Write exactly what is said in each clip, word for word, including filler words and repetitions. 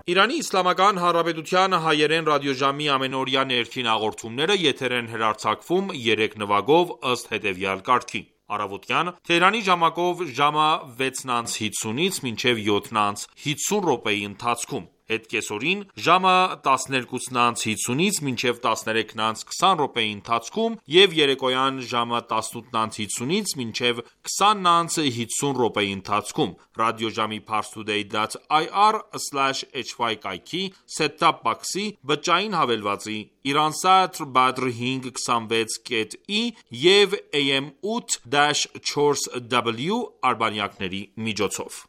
Իրանի Իսլամական Հանրապետության հայերեն ռադիոժամի ամենօրյա ներքին հաղորդումները եթեր են հեռարձակվում երեք նվագով ըստ հետևյալ կարգի. Առավոտյան Թեհրանի ժամակով ժամը վեցն անց հիսունից մինչև յոթն անց հիսուն րոպեի ընթացքում, հետկեսօրին ժամը տասներկուսն անց հիսունից մինչև տասներեքն անց քսան րոպեի ընթացքում և երեկոյան ժամը տասնութն անց հիսունից մինչև քսանն անց հիսուն րոպեի ընթացքում, ռադիոժամի parstoday.ir slash hy կայքի set-top box-ի բջջային հավելվածի Iransaat Badr հինգ քսանվեց կետ ի և A M ութ չորս W արբանյակների միջոցով։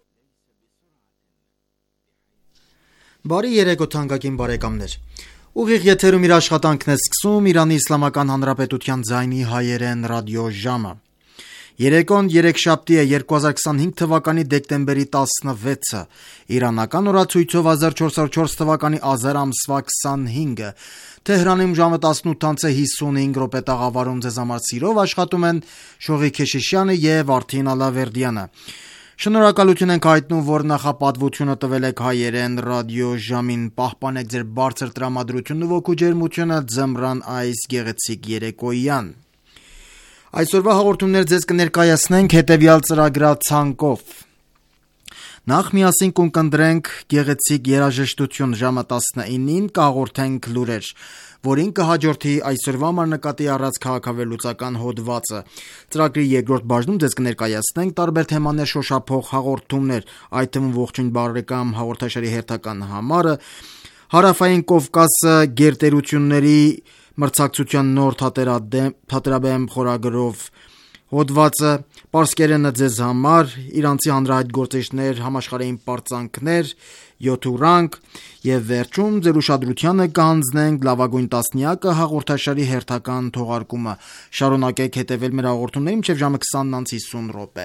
Բարի երեկո թանկագին բարեկամներ։ Ուղիղ եթերում իր աշխատանքն է սկսում Իրանի Իսլամական Հանրապետության ձայնի հայերեն ռադիոժամը։ Երեկոն երեքշաբթի է երկու հազար քսանհինգ թվականի դեկտեմբերի տասնվեցը, իրանական օրացույցով հազար չորս հարյուր չորս թվականի ազար ամսվա քսանհինգը։ Թեհրանում ժամը տասնութ անց հիսունհինգ րոպե տաղավարում ձեզ համար սիրով աշխատում են Շողիկ Քեշիշյանը եւ Արթին Ալավերդյանը։ Շնորհակալություն ենք հայտնում, որ նախապատվությունը տվել եք հայերեն ռադիոժամին, պահպանեք ձեր բարձր տրամադրությունն ու ոգու ջերմությունը ձմռան այս գեղեցիկ երեկոյան։ Այսօրվա հաղորդումներ ձեզ կներկայացնենք հետևյալ ծրագրացանկով։ Նախ միասին կընկնդրենք գեղեցիկ երաժշտություն, ժամը տասնինին կհաղորդենք լուրեր, որին կհաջորդի այսօրվա համար նկատի առած քաղաքավերլուծական հոդվածը։ Ծրագրի երկրորդ բաժնում ձեզ կներկայացնենք տարբեր թեմաներ շոշափող հաղորդումներ, այդ թվում ողջույն բարեկամ հաղորդաշարի հերթական համարը, Հարավային Կովկասը գերտերությունների մրցակցության նոր թատերաբեմ խորագրով հոդվածը, պարսկերենը ձեզ համար, իրանցի հանրահայտ գործիչներ, համաշխարհային պարծանքներ, յոթուրանք եւ վերջում ձեր ուշադրությանը կհանձնենք լավագույն տասնյակը հաղորդաշարի հերթական թողարկումը։ Շարունակեք հետևել մեր հաղորդումներին մինչև ժամը քսանն անց հիսուն րոպե։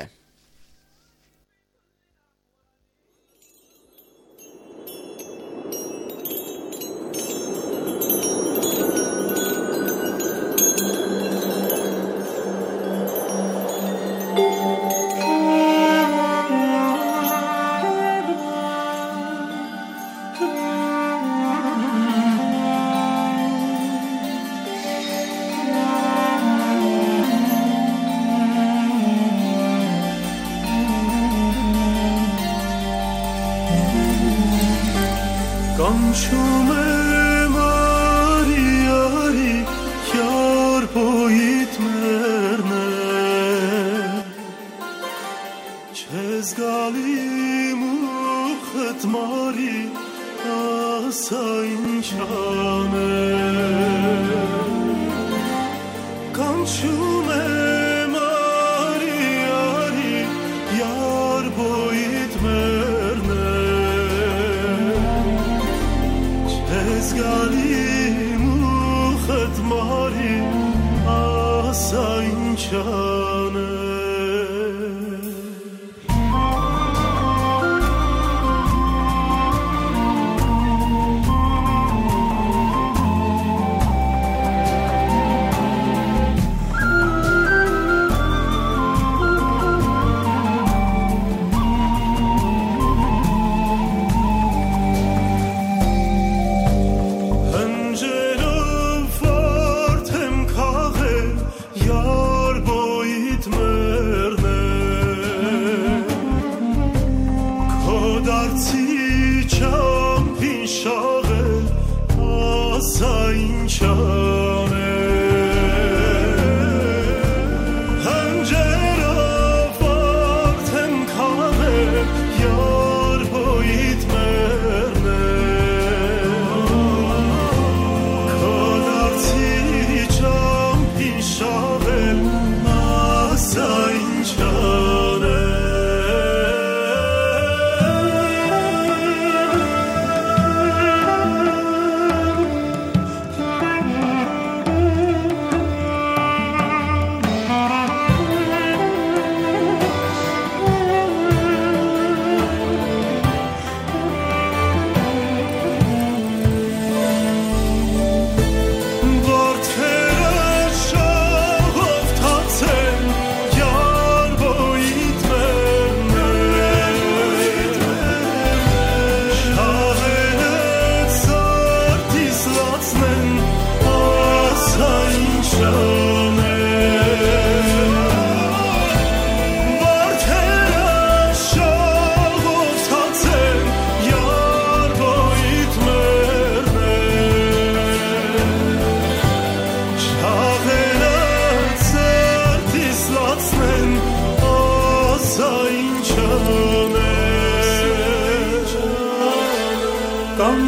Կանչում եմ արի արի յար բոյիդ մերնե չեզ գալի մուխտ մարի ասա ինչ անեմ Կանչում եմ արի արի յար բոյիդ մերնե Զգալի մուխտ մարի ասա ինչ անեմ Yar boy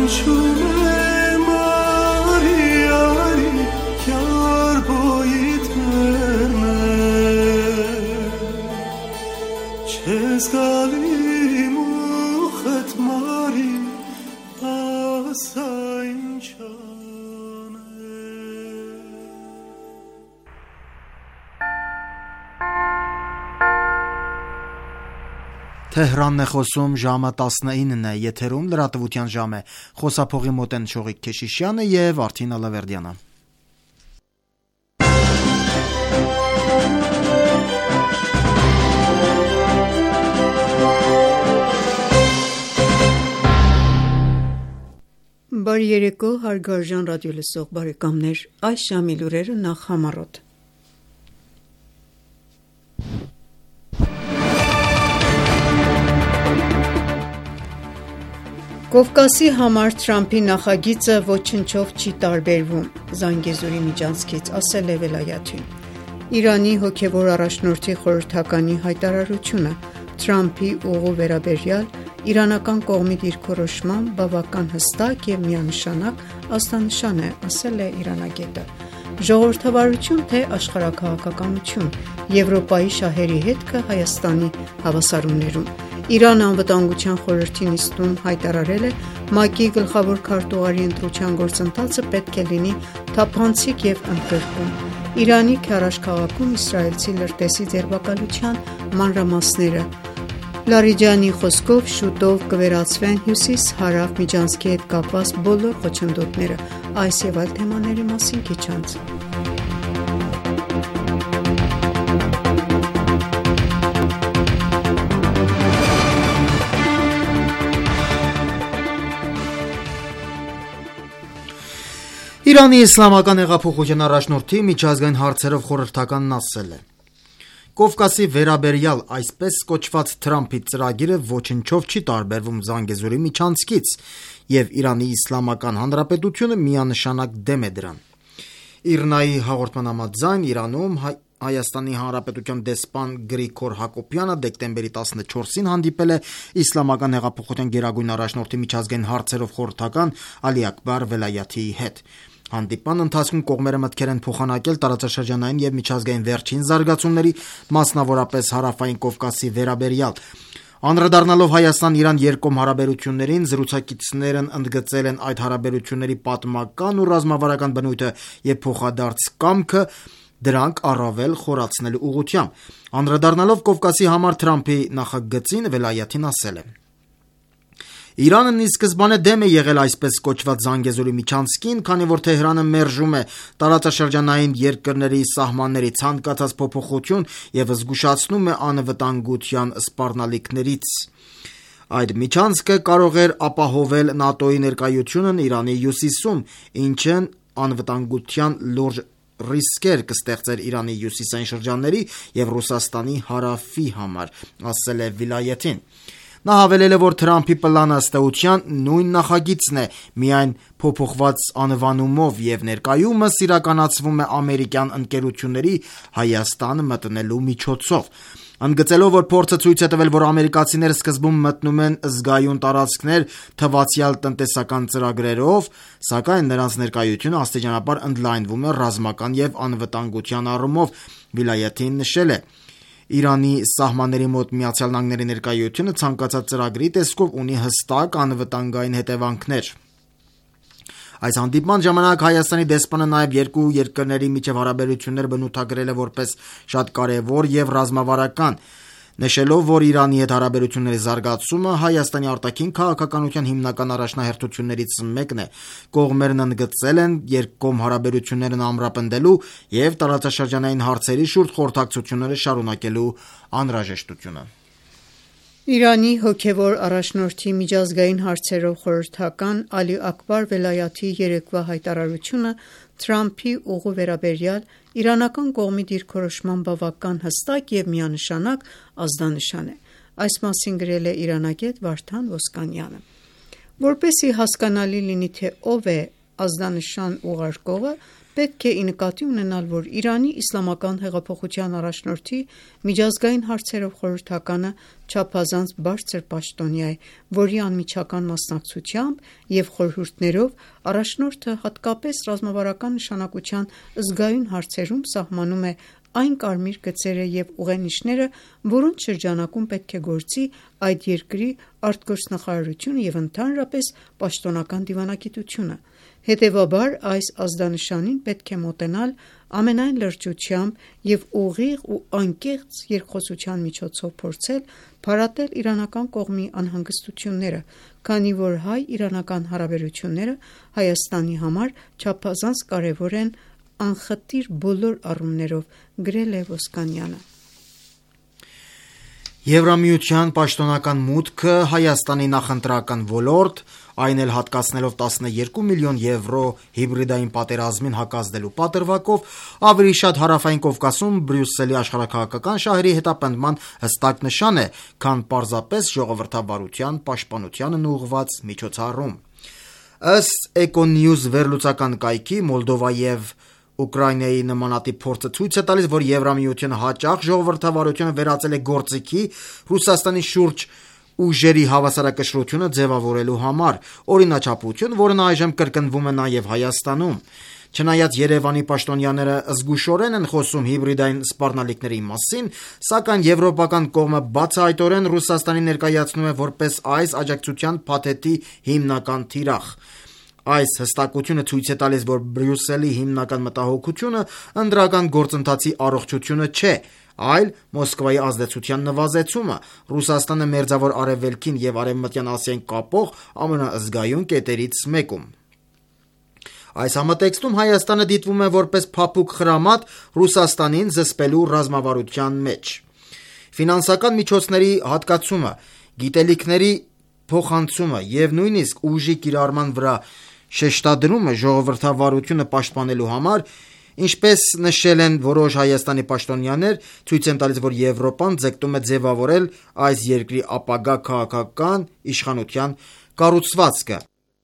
կանչում եմ արի արի քյար բոյիդ մերներ չես գալի մուխդ մարի ասա ինչ Թեհրանն է խոսում, ժամը տասնինն է, եթերում լրատվության ժամ է, խոսափողի մոտ են Շողիկ Քեշիշյանը և Արթին Ալավերդյանը։ Բարի երեկո, հարգարժան ռադիոլսող բարեկամներ, այս ժամի լուրերը նախ համառոտ։ Կովկասի համար Թրամփի նախագիծը ոչնչով չի տարբերվում, Զանգեզուրի միջանցքից, ասել է Վելայաթին։ Իրանի հոգևոր առաջնորդի խորհրդականի հայտարարությունը Թրամփի ուղու վերաբերյալ իրանական կողմի դիրքորոշման բավական հստակ և միանշանակ ազդանշան է, ասել է իրանագետը։ Ժողովրդավարություն թե աշխարհաքաղաքականություն, Եվրոպայի շահերի հետքը Հայաստանի հավասարումներում։ Իրանը անվտանգության խորհրդի նիստում հայտարարել է ՄԱԿ-ի գլխավոր քարտուղարի ընտրության գործընթացը պետք է լինի թափանցիկ և ընդգրկուն։ Իրանի Քարաշ քաղաքում իսրայելցի լրտեսի ձերբակալության մանրամասները։ Լարիջանի խոսքով շուտով կվերացվեն հյուսիս-հարավ միջանցքի հետ կապված բոլոր խոչընդոտները, այս և այլ թեմաների մասին քիչ անց։ Իրանի իսլամական հեղափոխության առաջնորդի միջազգային հարցերով խորհրդականն ասել է. Կովկասի վերաբերյալ այսպես կոչված Թրամփի ծրագիրը ոչնչով չի տարբերվում Զանգեզուրի միջանցքից, և Իրանի Իսլամական Հանրապետությունը միանշանակ դեմ է դրան։ ԻՌՆԱ-ի հաղորդման համաձայն Իրանում Հայաստանի Հանրապետության դեսպան Գրիգոր Հակոբյանը դեկտեմբերի տասնչորսին հանդիպել է Իսլամական հեղափոխության գերագույն առաջնորդի միջազգային հարցերով խորհրդական Ալի Աքբար Վելայաթիի հետ։ Հանդիպման ընթացքում կողմերը մտքեր են փոխանակել տարածաշրջանային և միջազգային վերջին զարգացումների, մասնավորապես Հարավային Կովկասի վերաբերյալ։ Անդրադառնալով Հայաստան-Իրան երկկողմ հարաբերություններին, զրուցակիցներն ընդգծել են այդ հարաբերությունների պատմական ու ռազմավարական բնույթը և փոխադարձ կամքը դրանք առավել խորացնելու ուղղությամբ։ Անդրադառնալով Կովկասի համար Թրամփի նախագծին, Վելայաթին ասել է. Իրանն ի սկզբանե դեմ է եղել այսպես կոչված Զանգեզուրի միջանցքին, քանի որ Թեհրանը մերժում է տարածաշրջանային երկրների սահմանների ցանկացած փոփոխություն և զգուշացնում է անվտանգության սպառնալիքներից։ Այդ միջանցքը կարող էր ապահովել ՆԱՏՕ-ի ներկայությունն Իրանի հյուսիսում, ինչն անվտանգության լուրջ ռիսկեր կստեղծեր Իրանի հյուսիսային շրջանների և Ռուսաստանի հարավի համար, ասել է Վիլայեթին։ Նա հավելել է, որ Թրամփի պլանը ըստ էության նույն նախագիծն է, միայն փոփոխված անվանումով և ներկայումս իրականացվում է ամերիկյան ընկերությունների Հայաստան մտնելու միջոցով։ Ընդգծելով, որ փորձը ցույց է տվել, որ ամերիկացիները սկզբում մտնում են զգայուն տարածքներ թվացյալ տնտեսական ծրագրերով, սակայն նրանց ներկայությունը աստիճանաբար ընդլայնվում է ռազմական և անվտանգության առումով, Վիլայեթին նշել է. Իրանի սահմանների մոտ Միացյալ Նահանգների ներկայությունը ցանկացած ծրագրի տեսքով ունի հստակ անվտանգային հետևանքներ։ Այս հանդիպման ժամանակ Հայաստանի դեսպանը նաև երկու երկրների միջև հարաբերությունները բնութագրել է որպես շատ կարևոր և ռազմավարական, նշելով, որ Իրանի հետ հարաբերությունների զարգացումը Հայաստանի արտաքին քաղաքականության հիմնական առաջնահերթություններից մեկն է։ Կողմերն ընդգծել են երկկողմ հարաբերություններն ամրապնդելու և տարածաշրջանային հարցերի շուրջ խորհրդակցությունները շարունակելու անհրաժեշտությունը։ Իրանի հոգևոր առաջնորդի միջազգային հարցերով խորհրդական Ալի Աքբար Վելայաթիի երեկվա հայտարարությունը Թրամփի ուղու վերաբերյալ իրանական կողմի դիրքորոշման բավական հստակ և միանշանակ ազդանշան է, այս մասին գրել է իրանագետ Վարդան Ոսկանյանը։ Որպեսզի հասկանալի լինի, թե ով է ազդանշան ուղարկողը, Պետք է ի նկատի ունենալ, որ Իրանի իսլամական հեղափոխության առաջնորդի միջազգային հարցերով խորհրդականը չափազանց բարձր պաշտոնյա է, որի անմիջական մասնակցությամբ և խորհուրդներով առաջնորդը հատկապես ռազմավարական նշանակության զգայուն հարցերում սահմանում է այն կարմիր գծերը և ուղենիշները, որոնց շրջանակում պետք է գործի այդ երկրի արտգործնախարարությունը և ընդհանրապես պաշտոնական դիվանագիտությունը: Հետևաբար, այս ազդանշանին պետք է մոտենալ ամենայն լրջությամբ և ուղիղ ու անկեղծ երկխոսության միջոցով փորձել փարատել իրանական կողմի անհանգստությունները, քանի որ հայ-իրանական հարաբերությունները Հայաստանի համար չափազանց կարևոր են անխտիր բոլոր առումներով, գրել է Ոսկանյանը: Եվրամիության պաշտոնական մուտքը Հայաստանի նախընտրական ոլորտ, այն էլ հատկացնելով տասներկու միլիոն եվրո հիբրիդային պատերազմին հակազդելու պատրվակով, ավելի շատ Հարավային Կովկասում Բրյուսելի աշխարհաքաղաքական շահերի հետապնդման հստակ նշան է, քան պարզապես ժողովրդավարության պաշտպանությանն ուղղված միջոցառում: Ըստ Econews վերլուծական կայքի, Մոլդովայի և Ուկրաինայի նմանատիպ փորձը ցույց է տալիս, որ Եվրամիությունը հաճախ ժողովրդավարությունը վերածել է գործիքի Ռուսաստանի շուրջ ուժերի հավասարակշռությունը ձևավորելու համար, օրինաչափություն, որն այժմ կրկնվում է նաև Հայաստանում: Չնայած Երևանի պաշտոնյաները զգուշորեն են խոսում հիբրիդային սպառնալիքների մասին, սակայն եվրոպական կողմը բացահայտորեն Ռուսաստանին ներկայացնում է որպես այս աջակցության փաթեթի հիմնական թիրախ: Այս հստակությունը ցույց է տալիս, որ Բրյուսելի հիմնական մտահոգությունը ընտրական գործընթացի առողջությունը չէ, այլ Մոսկվայի ազդեցության նվազեցումը, Ռուսաստանը Մերձավոր Արևելքին և Արևմտյան Ասիային կապող ամենազգայուն կետերից մեկում: Այս համատեքստում Հայաստանը դիտվում է որպես փափուկ խրամատ Ռուսաստանին զսպելու ռազմավարության մեջ: Ֆինանսական միջոցների հատկացումը, գիտելիքների փոխանցումը և նույնիսկ ուժի կիրառման վրա շեշտադրումը ժողովրդավարությունը պաշտպանելու համար, ինչպես նշել են որոշ Հայաստանի պաշտոնյաներ, ցույց են տալիս, որ Եվրոպան ձգտում է ձևավորել այս երկրի ապագա քաղաքական իշխանության կառուցվածքը: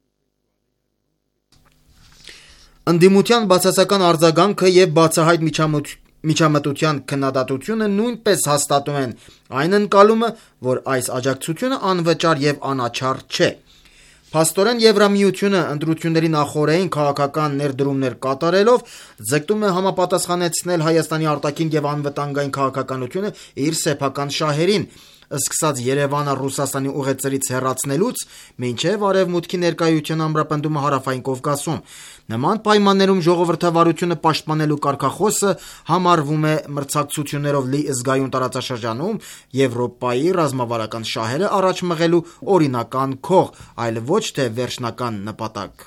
Ընդդիմության բացասական արձագանքը և բացահայտ միջամտության քննադատությունը նույնպես հաստատում են այն ընկալումը, որ այս աջակցությունը անվճար և անաչառ չէ: Փաստորեն Եվրամիությունը ընտրությունների նախօրեին քաղաքական ներդրումներ կատարելով ձգտում է համապատասխանեցնել Հայաստանի արտաքին և անվտանգային քաղաքականությունը իր սեփական շահերին, սկսած Երևանը Ռուսաստանի ուղեծրից հեռացնելուց մինչև Արևմուտքի ներկայության ամրապնդումը Հարավային Կովկասում: Նման պայմաններում ժողովրդավարությունը պաշտպանելու կարգախոսը համարվում է մրցակցություններով լի զգայուն տարածաշրջանում Եվրոպայի ռազմավարական շահերը առաջ մղելու օրինական քող, այլ ոչ թե վերջնական նպատակ: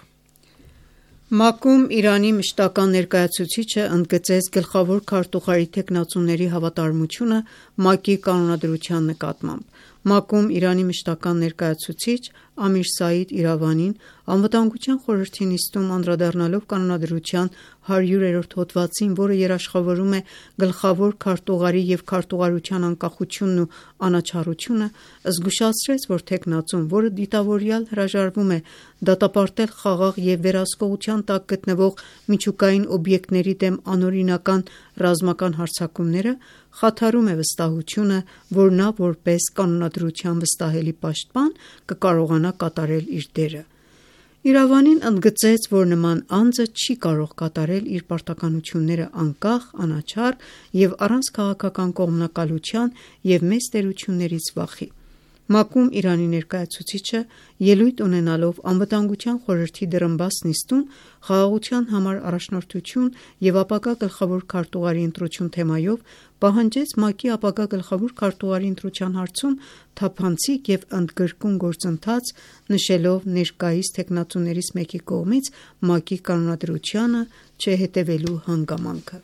ՄԱԿ-ում Իրանի մշտական ներկայացուցիչը ընդգծեց գլխավոր քարտուղարի թեկնածուների հավատարմությունը ՄԱԿ-ի կանոնադրության նկատմամբ: ՄԱԿ-ում Իրանի մշտական ներկայացուցիչ Ամիր Սաիդ Իրավանին Անվտանգության խորհրդի նիստում անդրադառնալով կանոնադրության հարյուրերորդ հոդվածին, որը երաշխավորում է գլխավոր քարտուղարի և քարտուղարության անկախությունն ու անաչառությունը, զգուշացրեց, որ թեկնածուն, որը դիտավորյալ հրաժարվում է դատապարտել խաղաղ և վերահսկողության տակ գտնվող միջուկային օբյեկտների դեմ անօրինական ռազմական հարձակումները, խաթարում է վստահությունը, որ նա որպես կանոնադրության վստահելի պաշտպան կկարողանա կատարել իր դերը: Իրավանին ընդգծեց, որ նման անձը չի կարող կատարել իր պարտականությունները անկախ, անաչառ և առանց քաղաքական կողմնակալության և մեծ տերություններից վախի: ՄԱԿ-ում Իրանի ներկայացուցիչը ելույթ ունենալով Անվտանգության խորհրդի դռնբաց նիստում «Խաղաղության համար առաջնորդություն և ապագա գլխավոր քարտուղարի ընտրություն» թեմայով, պահանջեց ՄԱԿ-ի ապագա գլխավոր քարտուղարի ընտրության հարցում թափանցիկ և ընդգրկուն գործընթաց, նշելով ներկայիս թեկնածուներից մեկի կողմից ՄԱԿ-ի կանոնադրությանը չհետևելու հանգամանքը: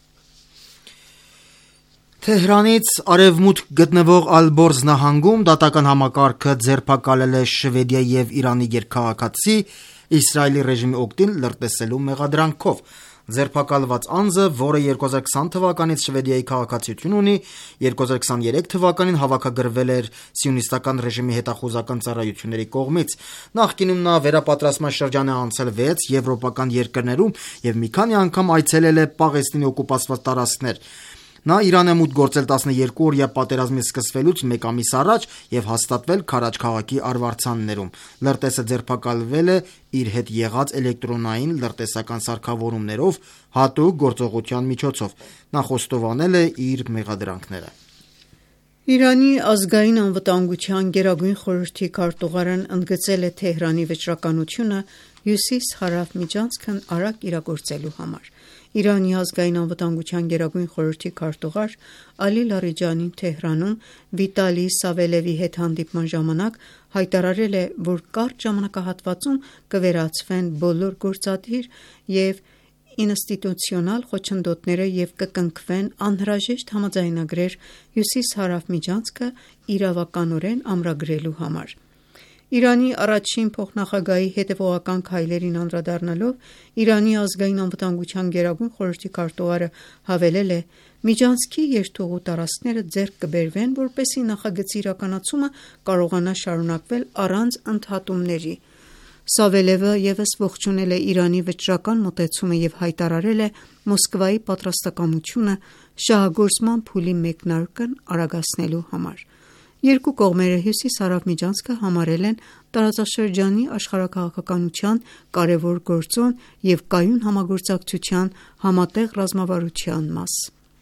Թեհրանից արևմուտք գտնվող Ալբորզ նահանգում դատական համակարգը ձերբակալել է Շվեդիայի և Իրանի երկքաղաքացի Իսրայելի ռեժիմի օգտին լրտեսելու մեղադրանքով: Ձերբակալված անձը, որը երկու հազար քսան թվականից Շվեդիայի քաղաքացիություն ունի, երկու հազար քսաներեք թվականին հավաքագրվել էր սիոնիստական ռեժիմի հետախուզական ծառայությունների կողմից։ Նախկինում նա վերապատրաստման շրջան է անցել վեց եվրոպական երկրներում եւ մի քանի անգամ այցելել է Պաղեստինի օկուպացված տարածքներ։ Նա Իրան է մուտք գործել տասներկու օրյա պատերազմի սկսվելուց մեկ ամիս առաջ եւ հաստատվել Քարաջ քաղաքի արվարձաններում։ Լրտեսը ձերբակալվել է իր հետ եղած էլեկտրոնային լրտեսական սարքավորումներով հատուկ գործողության միջոցով։ Նա խոստովանել է իր մեղադրանքները։ Իրանի ազգային անվտանգության գերագույն խորհրդի քարտուղարն ընդգծել է Թեհրանի վճռականությունը հյուսիս-հարավ միջանցքն արագ իրագործելու համար։ Իրանի ազգային անվտանգության գերագույն խորհրդի քարտուղար Ալի Լարիջանին Թեհրանում Վիտալի Սավելևի հետ հանդիպման ժամանակ հայտարարել է, որ կարճ ժամանակահատվածում կվերացվեն բոլոր գործադիր և ինստիտուցիոնալ խոչընդոտները և կկնքվեն անհրաժեշտ համաձայնագրեր հյուսիս-հարավ միջանցքը իրավականորեն ամրագրելու համար։ Իրանի առաջին փոխնախագահի հետևողական քայլերին անդրադառնալով Իրանի ազգային անվտանգության գերագույն խորհրդի քարտուղարը հավելել է. «Միջանցքի երթուղու տարածքները ձեռք կբերվեն, որպեսզի նախագծի իրականացումը կարողանա շարունակվել առանց ընդհատումների»։ Սավելևը ևս ողջունել է Իրանի վճռական մոտեցումը և հայտարարել է Մոսկվայի պատրաստակամությունը շահագործման փուլի մեկնարկն արագացնելու համար։ Երկու կողմերը հյուսիս-հարավ միջանցքը համարել են տարածաշրջանի աշխարհաքաղաքականության կարևոր գործոն և կայուն համագործակցության համատեղ ռազմավարության մաս։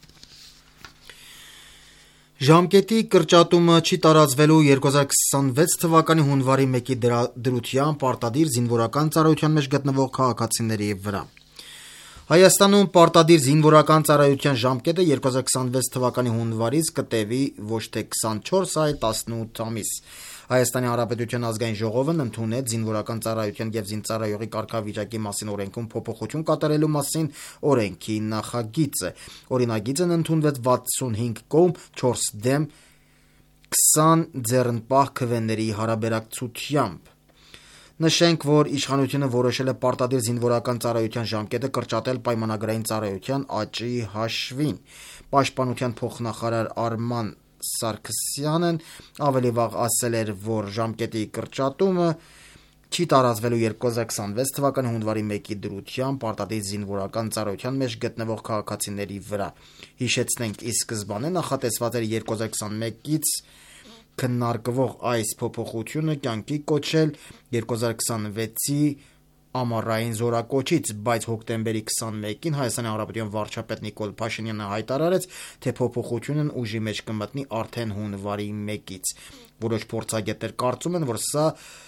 Ժամկետի կրճատումը չի տարածվելու երկու հազար քսանվեց թվականի հունվարի մեկի դրությամբ պարտադիր զինվորական ծառայության մեջ գտնվող քաղաքացիների վրա։ Հայաստանում պարտադիր զինվորական ծառայության ժամկետը երկու հազար քսանվեց թվականի հունվարից կտևի ոչ թե քսանչորս, այլ տասնութ ամիս։ Հայաստանի Հանրապետության ազգային ժողովն ընդունեց զինվորական ծառայության և զինծառայողի կարգավիճակի մասին օրենքում փոփոխություն կատարելու մասին օրենքի նախագիծը։ Օրինագիծն ընդունվեց վաթսունհինգ կողմ, չորս դեմ, քսան ձեռնպահ քվեների հարաբերակցությամբ։ Նշենք, որ իշխանությունը որոշել է պարտադիր զինվորական ծառայության ժամկետը կրճատել պայմանագրային ծառայության աճի հաշվին։ Պաշտպանության փոխնախարար Արման Սարգսյանն ավելի վաղ ասել էր, որ ժամկետի կրճատումը չի տարածվելու երկու հազար քսանվեց թվականի հունվարի մեկի դրությամբ պարտադիր զինվորական ծառայության մեջ գտնվող քաղաքացիների վրա։ Հիշեցնենք, ի սկզբանե նախատեսված էր երկու հազար քսանմեկից քննարկվող այս փոփոխությունը կյանքի կոչել երկու հազար քսանվեցի ամառային զորակոչից, բայց հոկտեմբերի քսանմեկին Հայաստանի Հանրապետության վարչապետ Նիկոլ Փաշինյանը հայտարարեց, թե փոփոխությունն ուժի մեջ կմտնի արդեն հունվարի մեկից։ Որոշ փորձագետներ կարծում են, որ սա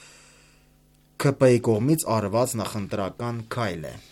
ՔՊ-ի կողմից արված նախընտրական քայլ է։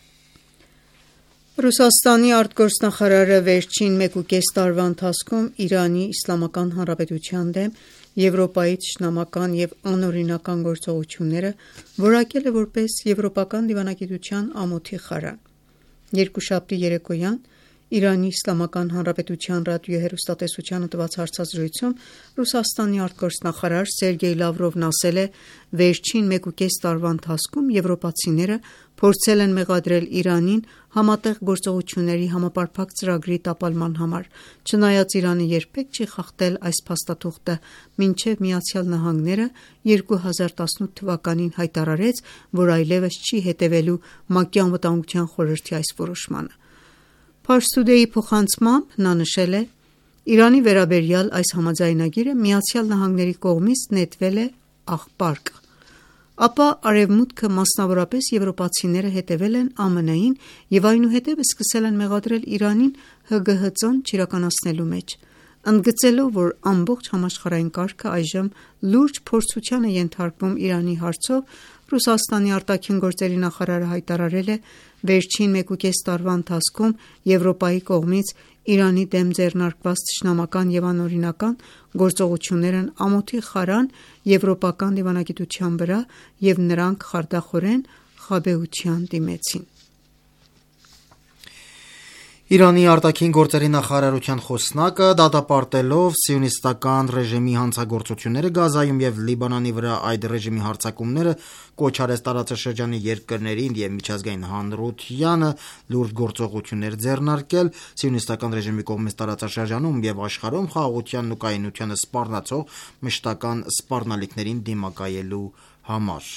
Ռուսաստանի արտգործնախարարը վերջին մեկուկես տարվա ընթացքում Իրանի Իսլամական Հանրապետության դեմ Եվրոպայի թշնամական և անօրինական գործողությունները որակել է որպես եվրոպական դիվանագիտության ամոթի խարան։ Երկուշաբթի երեկոյան Իրանի Իսլամական Հանրապետության ռադիոհեռուստատեսությանը տված հարցազրույցում Ռուսաստանի արտգործնախարար Սերգեյ Լավրովն ասել է. «Վերջին մեկուկես տարվա ընթացքում եվրոպացիները փորձել են մեղադրել Իրանին համատեղ գործողությունների համապարփակ ծրագրի տապալման համար, չնայած Իրանը երբեք չի խախտել այս փաստաթուղթը, մինչև Միացյալ Նահանգները երկու հազար տասնութ թվականին հայտարարեց, որ այլևս չի հետևելու ՄԱԿ-ի Անվտանգության խորհրդի այս որոշմանը»։ Pars Today-ի փոխանցմամբ նա նշել է. «Իրանի վերաբերյալ այս համաձայնագիրը Միացյալ Նահանգների կողմից նետվել է աղբարկ, ապա Արևմուտքը, մասնավորապես եվրոպացիները հետևել են ԱՄՆ-ին և այնուհետև սկսել են մեղադրել Իրանին ՀԳՀԾ-ն չիրականացնելու մեջ, ընդգծելով, որ ամբողջ համաշխարհային կարգը այժմ լուրջ փորձության է ենթարկվում Իրանի հարցով, Ռուսաստանի արտաքին գործերի նախարարը հայտարարել է. «Վերջին մեկուկես տարվա ընթացքում Եվրոպայի կողմից Իրանի դեմ ձեռնարկված թշնամական և անօրինական գործողություններն ամոթի խարան եվրոպական դիվանագիտության վրա և նրանք խարդախորեն խաբեության դիմեցին»։ Իրանի արտաքին գործերի նախարարության խոսնակը դատապարտելով սիոնիստական ռեժիմի հանցագործությունները Գազայում եւ Լիբանանի վրա այդ ռեժիմի հարձակումները կոչ արեց տարածաշրջանի երկրներին եւ միջազգային հանրությանը լուրջ գործողություններ ձեռնարկել սիոնիստական ռեժիմի կողմից տարածաշրջանում եւ աշխարհում խաղաղությանն ու կայունությանը սպառնացող մշտական սպառնալիքներին դիմակայելու համար։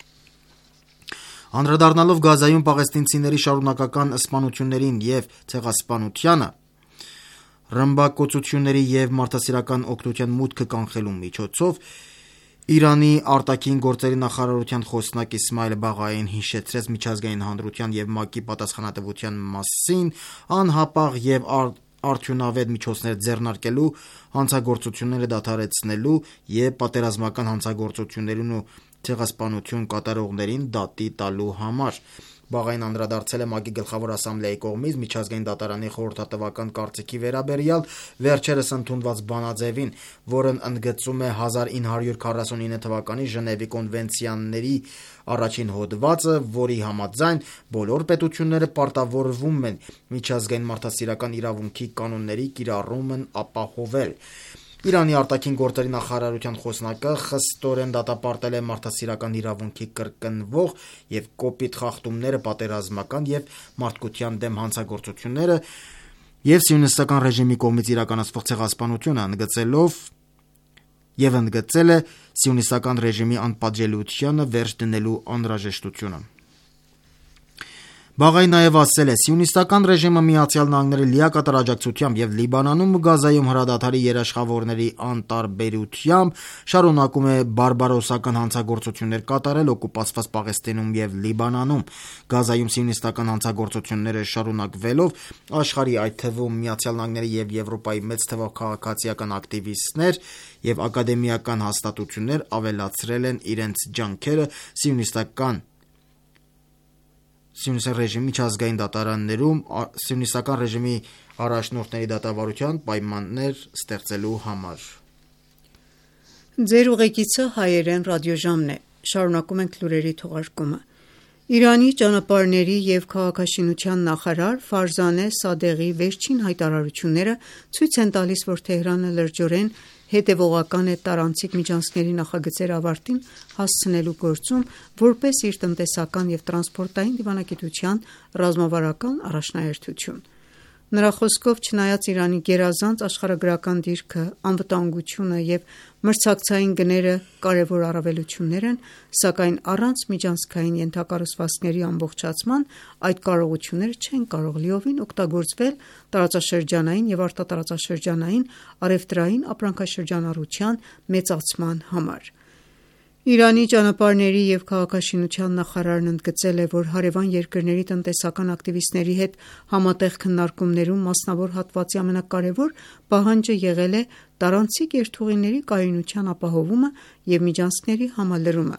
Անդրադառնալով Գազայում պաղեստինցիների շարունակական սպանություններին եւ ցեղասպանությանը, ռմբակոծությունների եւ մարդասիրական օգնության մուտքը կանխելու միջոցով Իրանի արտաքին գործերի նախարարության խոսնակ Իսմայել Բաղային հիշեցրեց միջազգային հանրության եւ ՄԱԿ-ի պատասխանատվության մասին անհապաղ եւ արդյունավետ միջոցներ ձեռնարկելու, հանցագործությունները դադարեցնելու եւ պատերազմական հանցագործություններին ու ցեղասպանություն կատարողներին դատի տալու համար։ Բաղային անդրադարձել է ՄԱԿ-ի գլխավոր ասամբլեայի կողմից միջազգային դատարանի խորհրդատվական կարծիքի վերաբերյալ վերջերս ընդունված բանաձևին, որն ընդգծում է հազար ինը հարյուր քառասունինը թվականի Ժնևի կոնվենցիաների առաջին հոդվածը, որի համաձայն բոլոր պետությունները պարտավորվում են միջազգային մարդասիրական իրավունքի կանոնների կիրառումն ապահովել։ Իրանի արտաքին գործերի նախարարության խոսնակը խստորեն դատապարտել է մարդասիրական իրավունքի կրկնվող եւ կոպիտ խախտումները, պատերազմական եւ մարդկության դեմ հանցագործությունները եւ սիոնիստական ռեժիմի կողմից իրականացվող ցեղասպանությունը, ընդգծելով եւ ընդգծել է սիոնիստական ռեժիմի անպատժելիությանը վերջ դնելու անհրաժեշտությունը։ Բաղային նաև ասել է. «Սիոնիստական ռեժիմը Միացյալ Նահանգների լիակատար աջակցությամբ եւ Լիբանանում ու Գազայում հրադադարի երաշխավորների անտարբերությամբ շարունակում է բարբարոսական հանցագործություններ կատարել օկուպացված Պաղեստինում եւ Լիբանանում։ Գազայում սիոնիստական հանցագործությունները շարունակվելով աշխարհի, այդ թվում Միացյալ Նահանգների եւ Եվրոպայի մեծ թվով քաղաքացիական ակտիվիստներ եւ ակադեմիական հաստատություններ ավելացրել են իրենց ջանքերը սիոնիստական Սիոնիստական ռեժիմի միջազգային դատարաններում սիոնիստական ռեժիմի առաջնորդների դատավարության պայմաններ ստեղծելու համար»։ Ձեր ուղեկիցը հայերեն ռադիոժամն է։ Շարունակում ենք լուրերի թողարկումը։ Իրանի ճանապարհների եւ քաղաքաշինության նախարար Ֆարզանե Սադեղի վերջին հայտարարությունները ցույց են տալիս, որ Թեհրանը լրջորեն հետևողական է տարանցիկ միջանցքների նախագծեր ավարտին հասցնելու գործում, որպես իր տնտեսական եւ տրանսպորտային դիվանագիտության ռազմավարական առաջնահերթություն։ Նրա խոսքով, չնայած Իրանի գերազանց աշխարհագրական դիրքը, անվտանգությունը եւ մրցակցային գները կարևոր առավելություններ են, սակայն առանց միջանցքային ենթակառուցվածքների ամբողջացման այդ կարողությունները չեն կարող լիովին օգտագործվել տարածաշրջանային եւ արտատարածաշրջանային առևտրային ապրանքաշրջանառության մեծացման համար։ Իրանի ճանապարհների եւ քաղաքաշինության նախարարն ընդգծել է, որ հարևան երկրների տնտեսական ակտիվիստների հետ համատեղ քննարկումներում մասնավոր հատվածի ամենակարևոր պահանջը եղել է տարանցիկ երթուղիների կայունության ապահովումը եւ միջանցքների համալրումը։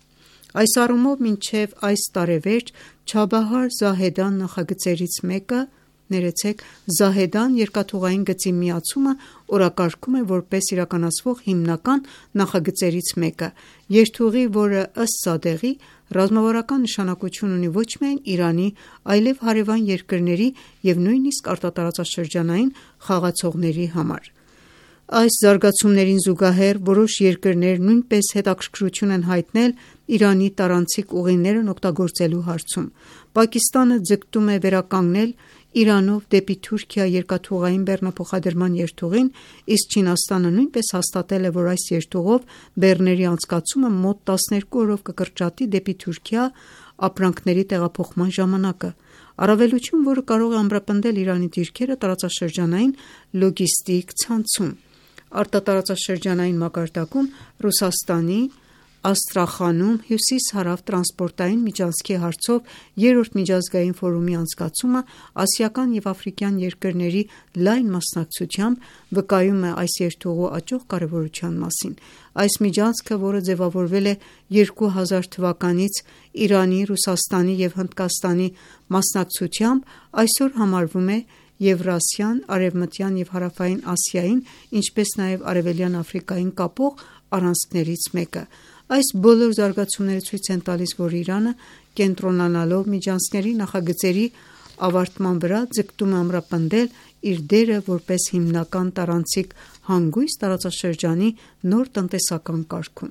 Այս առումով մինչև այս տարեվերջ Չաբահար Զահեդան նախագծերից մեկը ներեցեք Զահեդան երկաթուղային գծի միացումը օրակարգում է որպես իրականացվող հիմնական նախագծերից մեկը, երթուղի, որը ըստ Սադեղի ռազմավարական նշանակություն ունի ոչ միայն Իրանի, այլև հարևան երկրների եւ նույնիսկ արտատարածաշրջանային խաղացողների համար։ Այս զարգացումներին զուգահեռ որոշ երկրներ նույնպես հետաքրքրություն են հայտնել Իրանի տարանցիկ ուղիներն օգտագործելու հարցում։ Պակիստանը ձգտում է վերականգնել Իրանով դեպի Թուրքիա երկաթուղային բեռնափոխադրման երթուղին, իսկ Չինաստանը նույնպես հաստատել է, որ այս երթուղով բեռների անցկացումը մոտ տասներկու օրով կկրճատի դեպի Թուրքիա ապրանքների տեղափոխման ժամանակը, առավելություն, որը կարող է ամրապնդել Իրանի դիրքերը տարածաշրջանային լոգիստիկ ցանցում։ Արտատարածաշրջանային մակարդակում Ռուսաստանի Աստրախանում հյուսիս-հարավ տրանսպորտային միջանցքի հարցով երրորդ միջազգային ֆորումի անցկացումը ասիական եւ աֆրիկյան երկրների լայն մասնակցությամբ վկայում է այս երթուղու աճող կարևորության մասին։ Այս միջանցքը, որը ձևավորվել է երկու հազար թվականից Իրանի, Ռուսաստանի եւ Հնդկաստանի մասնակցությամբ, այսօր համարվում է Եվրասիան, Արևմտյան եւ Հարավային Ասիային, ինչպես նաեւ Արևելյան Աֆրիկային կապող առանցքներից մեկը։ Այս բոլոր զարգացումները ցույց են տալիս, որ Իրանը կենտրոնանալով միջանցքների նախագծերի ավարտման վրա ձգտում է ամրապնդել իր դերը որպես հիմնական տարանցիկ հանգույց տարածաշրջանի նոր տնտեսական կարգում։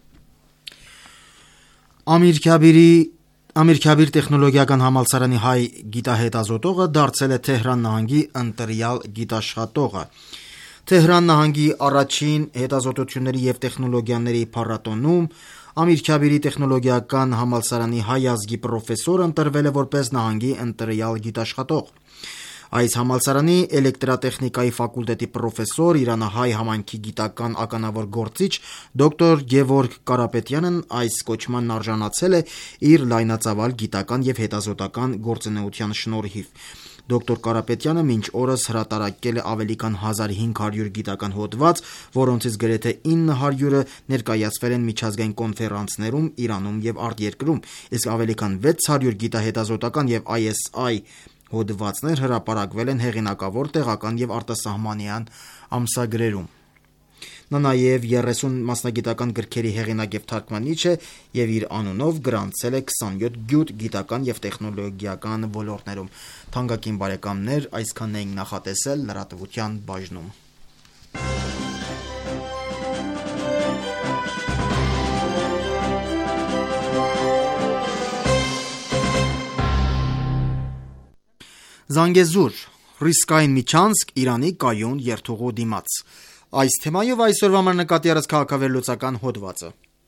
Ամիր Քաբիրի Ամիր Քաբիր տեխնոլոգիական համալսարանի հայ գիտահետազոտողը դարձել է Թեհրան նահանգի ընտրյալ գիտաշխատողը։ Թեհրան նահանգի առաջին հետազոտությունների և տեխնոլոգիաների փառատոնում Ամիր Քաբիրի տեխնոլոգիական համալսարանի հայ ազգի պրոֆեսորը ընտրվել է որպես նահանգի ընտրյալ գիտաշխատող։ Այս համալսարանի էլեկտրատեխնիկայի ֆակուլտետի պրոֆեսոր, իրանահայ համայնքի գիտական ականավոր գործիչ դոկտոր Գևորգ Կարապետյանն այս կոչմանն արժանացել է իր լայնածավալ գիտական և հետազոտական գործունեության շնորհիվ։ Դոկտոր Կարապետյանը մինչ օրս հրատարակել է ավելի քան հազար հինգ հարյուր գիտական հոդված, որոնցից գրեթե ինը հարյուրը ներկայացվել են միջազգային կոնֆերանսներում Իրանում և արտերկրում, իսկ ավելի քան վեց հարյուր գիտահետազոտական և I S I հոդվածներ հրապարակվել են հեղինակավոր տեղական և արտասահմանյան ամսագրերում։ Նա նաև երեսուն մասնագիտական գրքերի հեղինակ և թարգմանիչ է և իր անունով գրանցել է քսանյոթ գյուտ գիտական և տեխնոլոգիական ոլորտներում։ Թանկագին բարեկամներ, այսքանն էինք նախատեսել լրատվության բաժնում։ Զանգեզուր, ռիսկային միջանցք Իրանի կայուն երթուղու դիմաց։ Այս թեմայով այսօրվա մեր նկատի առած քաղաքավերլուծական հոդվածը։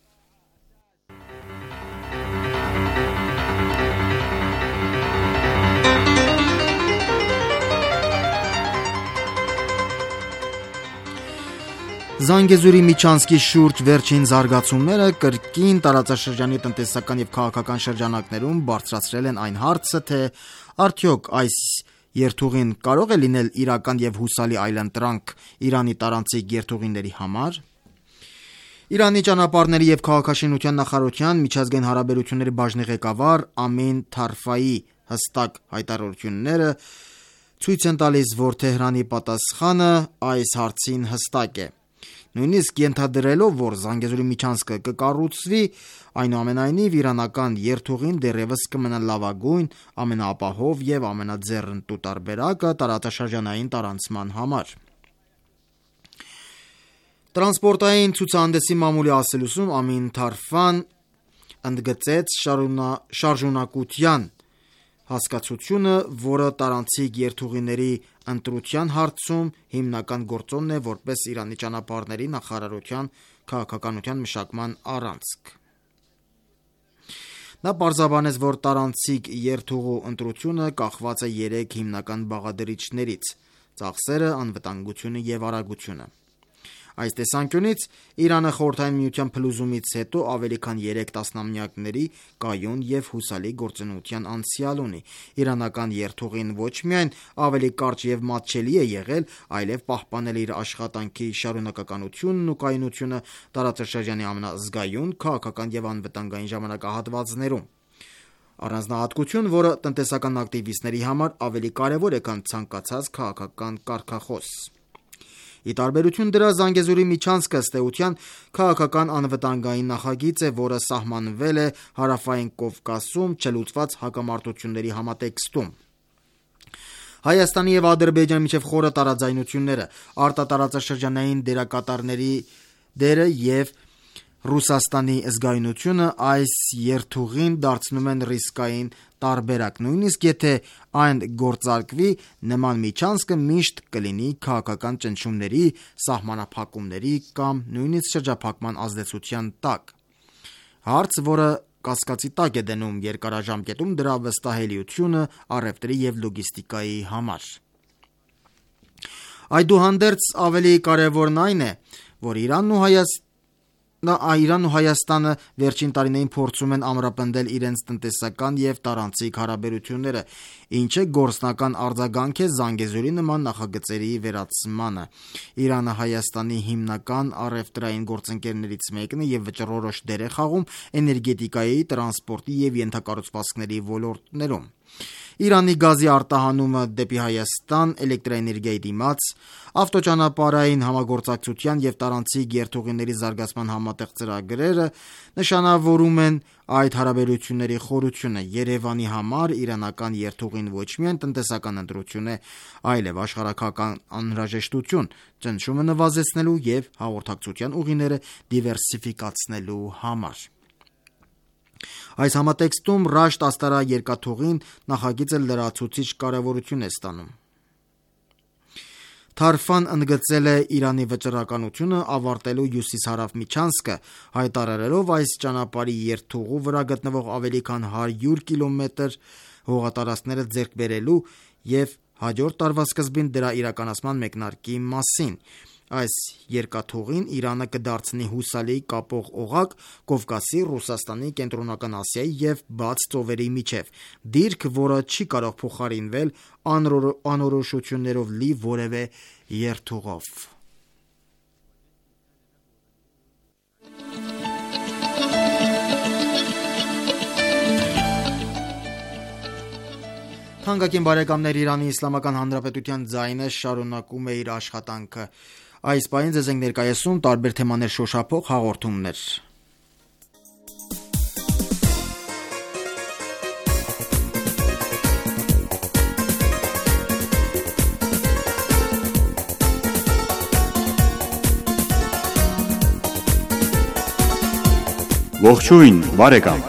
Զանգեզուրի միջանցքի շուրջ վերջին զարգացումները կրկին տարածաշրջանի տնտեսական և քաղաքական շրջանակներում բարձրացրել են այն հարցը, թե արդյոք այս երթուղին կարող է լինել իրական և հուսալի այլընտրանք Իրանի տարանցիկ երթուղիների համար։ Իրանի ճանապարհների և քաղաքաշինության նախարարության միջազգային հարաբերությունների բաժնի ղեկավար Ամին Թարֆայի հստակ հայտարարությունները ցույց են տալիս, որ Թեհրանի պատասխանը այս հարցին հստակ է։ Նույնիսկ ենթադրելով, որ Զանգեզուրի միջանցքը կկառուցվի, այնուամենայնիվ իրանական երթուղին դեռևս կմնա լավագույն, ամենաապահով և ամենաձեռնտու տարբերակը տարածաշրջանային տարանցման համար։ Տրանսպորտային ցուցահանդեսի մամուլի ասելուսում Ամին Թարֆան ընդգծեց շարժունակության հասկացությունը, որը տարանցիկ երթուղիների ընտրության հարցում հիմնական գործոնն է որպես Իրանի ճանապարհների նախարարության քաղաքականության մշակման առանցք։ Նա պարզաբանեց, որ տարանցիկ երթուղու ընտրությունը կախված է երեք հիմնական բաղադրիչներից՝ ծախսերը, անվտանգությունը և արագությունը։ Այս տեսանկյունից Իրանը Խորհրդային Միության փլուզումից հետո ավելի քան երեք տասնամյակների կայուն և հուսալի գործունեության անցյալ ունի։ Իրանական երթուղին ոչ միայն ավելի կարճ և մատչելի է եղել, այլև պահպանել է իր աշխատանքի շարունակականությունն ու կայունությունը տարածաշրջանի ամենազգայուն քաղաքական և անվտանգային ժամանակահատվածներում։ Առանձնահատկություն, որը տնտեսական ակտիվիստների համար ավելի կարևոր է, քան ցանկացած քաղաքական կարգախոս։ Ի տարբերություն դրա, Զանգեզուրի միջանցքը ըստ էության քաղաքական անվտանգային նախագիծ է, որը սահմանվել է Հարավային Կովկասում չլուծված հակամարտությունների համատեքստում։ Հայաստանի և Ադրբեջանի միջև խորը տարաձայնությունները, արտատարածաշրջանային դերակատարների դերը և Ռուսաստանի զգայունությունը այս երթուղին դարձնում են ռիսկային տարբերակ։ Նույնիսկ եթե այն գործարկվի, նման միջանցքը միշտ կլինի քաղաքական ճնշումների, սահմանափակումների կամ նույնիսկ շրջափակման ազդեցության տակ։ Հարց, որը կասկածի տակ է դնում երկարաժամկետում դրա վստահելիությունը առևտրի և լոգիստիկայի համար։ Այդուհանդերձ, ավելի կարևորն այն է, որ Իրանն ու Հայաստանը Իրանն ու Հայաստանը վերջին տարիներին փորձում են ամրապնդել իրենց տնտեսական և տարանցիկ հարաբերությունները, ինչը գործնական արձագանք է Զանգեզուրի նման նախագծերի վերացմանը։ Իրանը Հայաստանի հիմնական առևտրային գործընկերներից մեկն է և վճռորոշ դեր է խաղում էներգետիկայի, տրանսպորտի և ենթակառուցվածքների ոլորտներում։ Իրանի գազի արտահանումը դեպի Հայաստան էլեկտրաէներգիայի դիմաց, ավտոճանապարհային համագործակցության և տարանցիկ երթուղիների զարգացման համատեղ ծրագրերը նշանավորում են այդ հարաբերությունների խորությունը։ Երևանի համար իրանական երթուղին ոչ միայն տնտեսական ընտրություն է, այլև աշխարհագրական անհրաժեշտություն՝ ճնշումը նվազեցնելու և հաղորդակցության ուղիները դիվերսիֆիկացնելու համար։ Այս համատեքստում Ռաշտ-Աստարա երկաթուղին նախագիծը լրացուցիչ կարևորություն է ստանում։ Թարֆան ընդգծել է Իրանի վճռականությունը ավարտելու հյուսիս-հարավ միջանցքը, հայտարարելով այս ճանապարհի երթուղու վրա գտնվող ավելի քան հարյուր կիլոմետր հողատարածքները ձեռք բերելու և հաջորդ տարվա սկզբին դրա իրականացման մեկնարկի մասին։ Այս երկաթուղին Իրանը կդարձնի հուսալի կապող օղակ Կովկասի, Ռուսաստանի, Կենտրոնական Ասիայի և Բաց ծովերի միջև, դիրք, որը չի կարող փոխարինվել անորոշություններով լի որևէ երթուղով։ Թանկագին բարեկամներ, Իրանի Իսլամական Հանրապետության ձայնը շարունակում է իր աշխատանքը։ Այս պահին ձեզ ենք ներկայացնում տարբեր թեմաներ շոշափող հաղորդումներ։ Ողջույն, բարեկամ։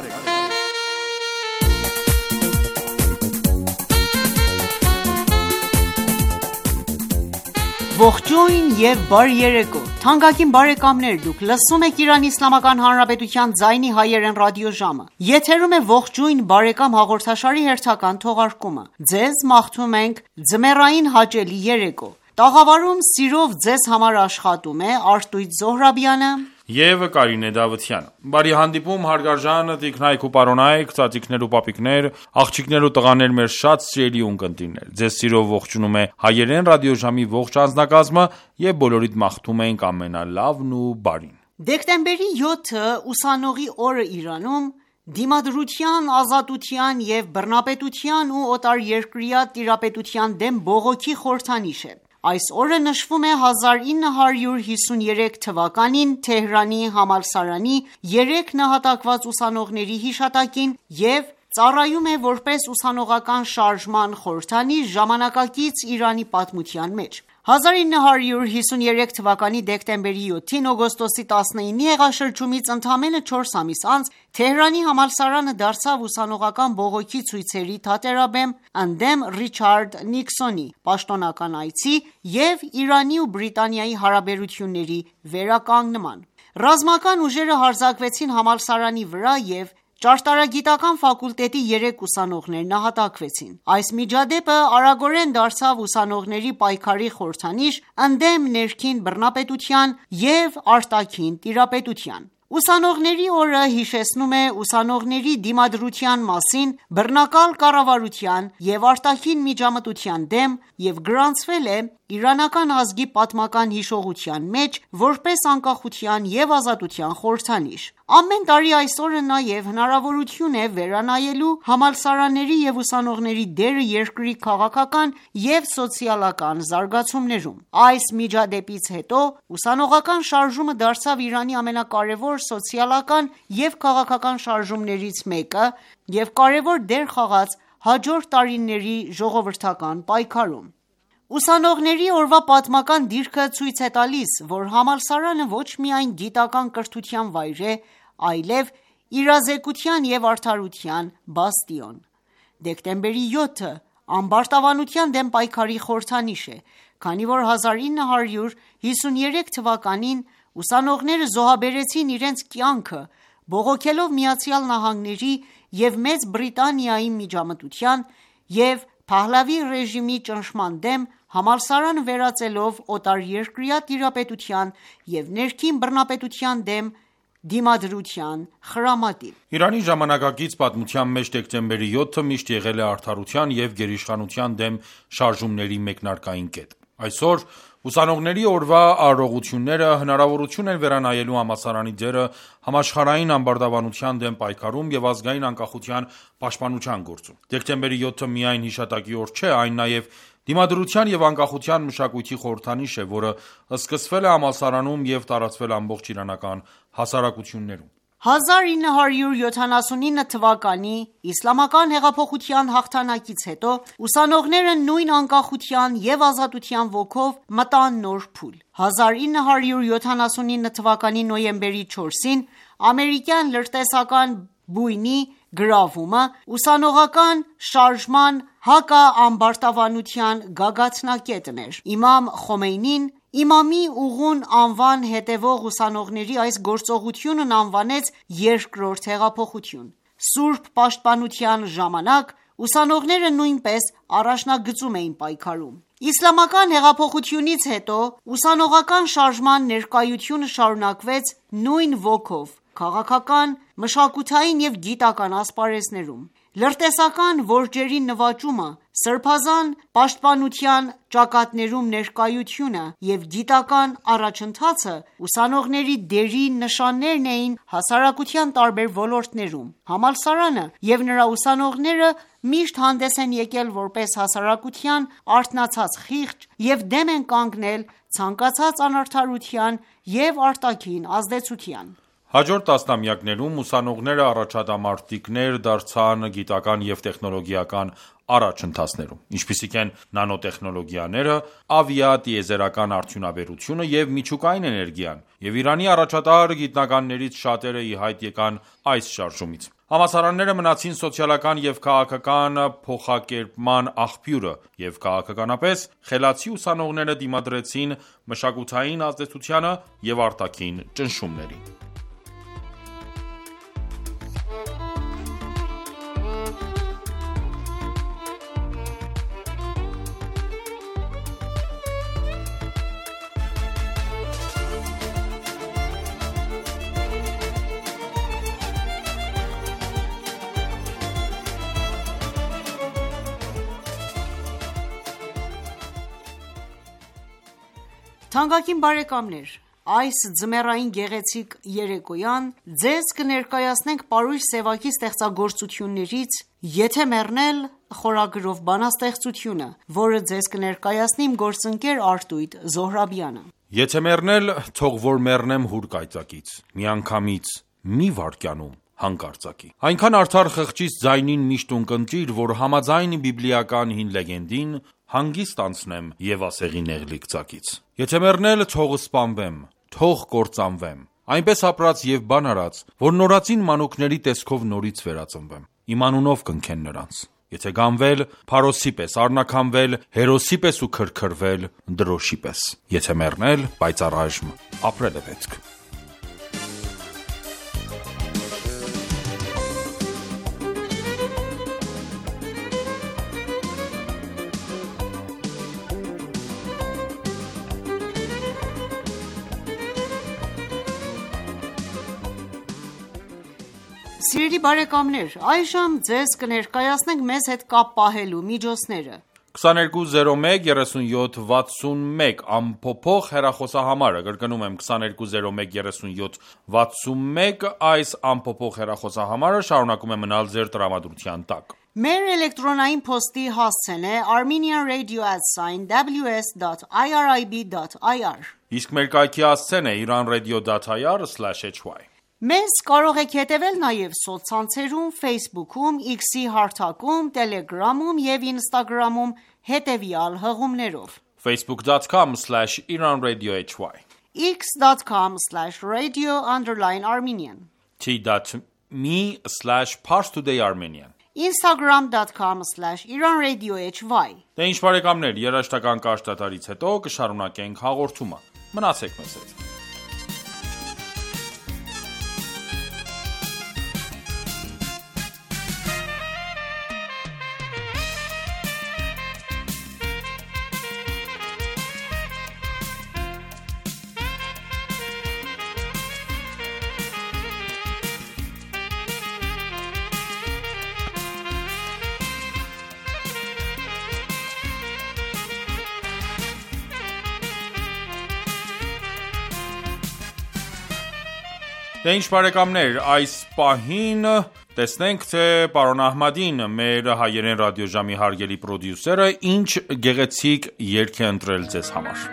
Ողջույն և բարի երեկո, թանկագին բարեկամներ, դուք լսում եք Իրանի Իսլամական Հանրապետության ձայնի հայերեն ռադիոժամը։ Եթերում է ողջույն բարեկամ հաղորդաշարի հերթական թողարկումը։ Ձեզ մաղթում ենք ձմեռային հաճելի երեկո։ Տաղավարում սիրով ձեզ համար աշխատում է Արտույտ Զոհրաբյանը և Կարինե Դավթյանը։ Բարի հանդիպում, հարգարժան տիկնայք ու պարոնայք, ծածիկներ ու պապիկներ, աղջիկներ ու տղաներ, մեր շատ սիրելի ունկնդիրներ։ Ձեզ սիրով ողջունում է հայերեն ռադիոժամի ողջ անձնակազմը և բոլորիդ մաղթում ենք ամենալավն ու բարին։ Դեկտեմբերի յոթը ուսանողի օրը Իրանում դիմադրության, ազատության և բռնապետության ու օտարերկրյա տիրապետության դեմ բողոքի խորհրդանիշ է։ Այս օրը նշվում է հազար ինը հարյուր հիսուներեք թվականին Թեհրանի համալսարանի երեք նահատակված ուսանողների հիշատակին և ծառայում է որպես ուսանողական շարժման խորհրդանիշ ժամանակակից Իրանի պատմության մեջ։ հազար ինը հարյուր հիսուներեք թվականի դեկտեմբերի յոթին օգոստոսի տասնինի հեղաշրջումից ընդամենը չորս ամիս անց Թեհրանի համալսարանը դարձավ ուսանողական բողոքի ցույցերի թատերաբեմ ընդդեմ Ռիչարդ Նիքսոնի պաշտոնական այցի և Իրանի ու Բրիտանիայի հարաբերությունների վերականգնման։ Ռազմական ուժերը հարձակվեցին համալսարանի վրա և ճարտարագիտական ֆակուլտետի երեք ուսանողներ նահատակվեցին։ Այս միջադեպը արագորեն դարձավ ուսանողների պայքարի խորհրդանիշ ընդդեմ ներքին բռնապետության և արտաքին տիրապետության։ Ուսանողների օրը հիշեցնում է ուսանողների դիմադրության մասին բռնակալ կառավարության և արտաքին միջամտության դեմ և գրանցվել է իրանական ազգի պատմական հիշողության մեջ որպես անկախության և ազատության խորհրդանիշ։ Ամեն տարի այս օրը նաև հնարավորություն է վերանայելու համալսարանների և ուսանողների դերը երկրի քաղաքական և սոցիալական զարգացումներում։ Այս միջադեպից հետո ուսանողական շարժումը դարձավ Իրանի ամենակարևոր սոցիալական և քաղաքական շարժումներից մեկը և կարևոր դեր խաղաց հաջորդ տարիների ժողովրդական պայքարում։ Ուսանողների օրվա պատմական դիրքը ցույց է տալիս, որ համալսարանը ոչ միայն գիտական կրթության վայր է, այլև իրազեկության և արդարության բաստիոն։ Դեկտեմբերի յոթը ամբարտավանության դեմ պայքարի խորհրդանիշ է, քանի որ հազար ինը հարյուր հիսուներեք թվականին ուսանողները զոհաբերեցին իրենց կյանքը բողոքելով Միացյալ Նահանգների և Մեծ Բրիտանիայի միջամտության և Փահլավի ռեժիմի ճնշման դեմ, համալսարանը վերածելով օտարերկրյա տիրապետության և ներքին բռնապետության դեմ դիմադրության խրամատի։ Իրանի ժամանակակից պատմության մեջ դեկտեմբերի յոթը միշտ եղել է արդարության և գերիշխանության դեմ շարժումների մեկնարկային կետ։ Այսօր ուսանողների օրվա արարողությունները հնարավորություն են վերանայելու համալսարանի դերը համաշխարհային ամբարտավանության դեմ պայքարում և ազգային անկախության պաշտպանության գործում։ Դեկտեմբերի յոթը միայն հիշատակի օր չէ, այն նաև դիմադրության և անկախության մշակույթի խորհրդանիշ է, որը սկսվել է համալսարանում և տարածվել ամբողջ իրանական հասարակություններում։ հազար ինը հարյուր յոթանասունինը թվականի իսլամական հեղափոխության հաղթանակից հետո ուսանողները նույն անկախության և ազատության ոգով մտան նոր փուլ։ հազար ինը հարյուր յոթանասունինը թվականի նոյեմբերի չորսին ամերիկյան լրտեսական բույնի գրավումը ուսանողական շարժման հակաամբարտավանության գագաթնակետն էր։ Իմամ Խոմեյնին Իմամի ուղուն անվան հետևող ուսանողների այս գործողությունն անվանեց երկրորդ հեղափոխություն։ Սուրբ պաշտպանության ժամանակ ուսանողները նույնպես առաջնագծում էին պայքարում։ Իսլամական հեղափոխությունից հետո ուսանողական շարժման ներկայությունը շարունակվեց նույն ոգով քաղաքական, մշակութային և գիտական ասպարեզներում։ Լրտեսական որջերի նվաճումը, սրբազան պաշտպանության ճակատներում ներկայությունը և գիտական առաջընթացը ուսանողների դերի նշաններն էին հասարակության տարբեր ոլորտներում։ Համալսարանը և նրա ուսանողները միշտ հանդես են եկել որպես հասարակության արթնացած խիղճ և դեմ են կանգնել ցանկացած անարդարության և արտաքին ազդեցության։ Հաջորդ տասնամյակներում ուսանողները առաջադամարտիկներ դարձան գիտական և տեխնոլոգիական առաջընթացներում, ինչպիսիք են նանոտեխնոլոգիաները, ավիատիեզերական արդյունաբերությունը և միջուկային էներգիան, և Իրանի առաջատար գիտնականներից շատերը ի հայտ եկան այս շարժումից։ Համալսարանները մնացին սոցիալական և քաղաքական փոխակերպման աղբյուրը, և քաղաքականապես խելացի ուսանողները դիմադրեցին մշակութային ազդեցությանը և արտաքին ճնշումներին։ Թանկագին բարեկամներ, այս ձմեռային գեղեցիկ երեկոյան ձեզ կներկայացնենք Պարույր Սևակի ստեղծագործություններից «Եթե մեռնել» խորագրով բանաստեղծությունը, որը ձեզ կներկայացնի իմ գործընկեր Արտույտ Զոհրաբյանը։ Եթե մեռնել, թող որ մեռնեմ հուր կայծակից, միանգամից, մի վայրկյանում հանկարծակի։ Այնքան արդար խղճից ձայնին միշտ ունկնդիր, որ համաձայն բիբլիական հին լեգենդին հանգիստ անցնեմ և ասեղի նեղլիկ ծակից։ Եթե մեռնել, թող սպանվեմ, թող կործանվեմ, այնպես ապրած և բան արած, որ նորածին մանուկների տեսքով նորից վերածնվեմ։ Իմ անունով կնքեն նրանց։ Եթե գանվել, Փարոսի պես, առնաքանվել, հերոսի պես ու քրքրվել, դրոշի պես։ Եթե մեռնել, բայց առայժմ ապրել է պետք։ Սիրելի բարեկամներ, այժմ ձեզ կներկայացնենք մեզ հետ կապ պահելու միջոցները։ քսաներկու զիրո մեկ երեսունյոթ վաթսունմեկ ամփոփող հեռախոսահամարը, կրկնում եմ քսաներկու զիրո մեկ երեսունյոթ վաթսունմեկ, այս ամփոփող հեռախոսահամարը շարունակում է մնալ ձեր տրամադրության տակ։ Մեր էլեկտրոնային փոստի հասցեն է armenian radio at w s dot i r i b dot i r, իսկ մեր կայքի հասցեն է iran radio dot i r slash h y։ Մեզ կարող եք հետևել նաև սոցցանցերում, Facebook-ում, X-ի հարթակում, Telegram-ում և Instagram-ում հետևյալ հղումներով. facebook dot com slash iran radio h y, x dot com slash radio underline armenian, t dot m e slash pars today armenian, instagram dot com slash iran radio h y։ Դե ինչ բարեկամներ, երաժշտական կարճ դադարից հետո կշարունակենք հաղորդումը։ Մնացեք մեզ հետ։ Դե ինչ բարեկամներ, այս պահին տեսնենք, թե պարոն Ահմադին, մեր հայերեն ռադիոժամի հարգելի պրոդյուսերը, ինչ գեղեցիկ երգ է ընտրել ձեզ համար։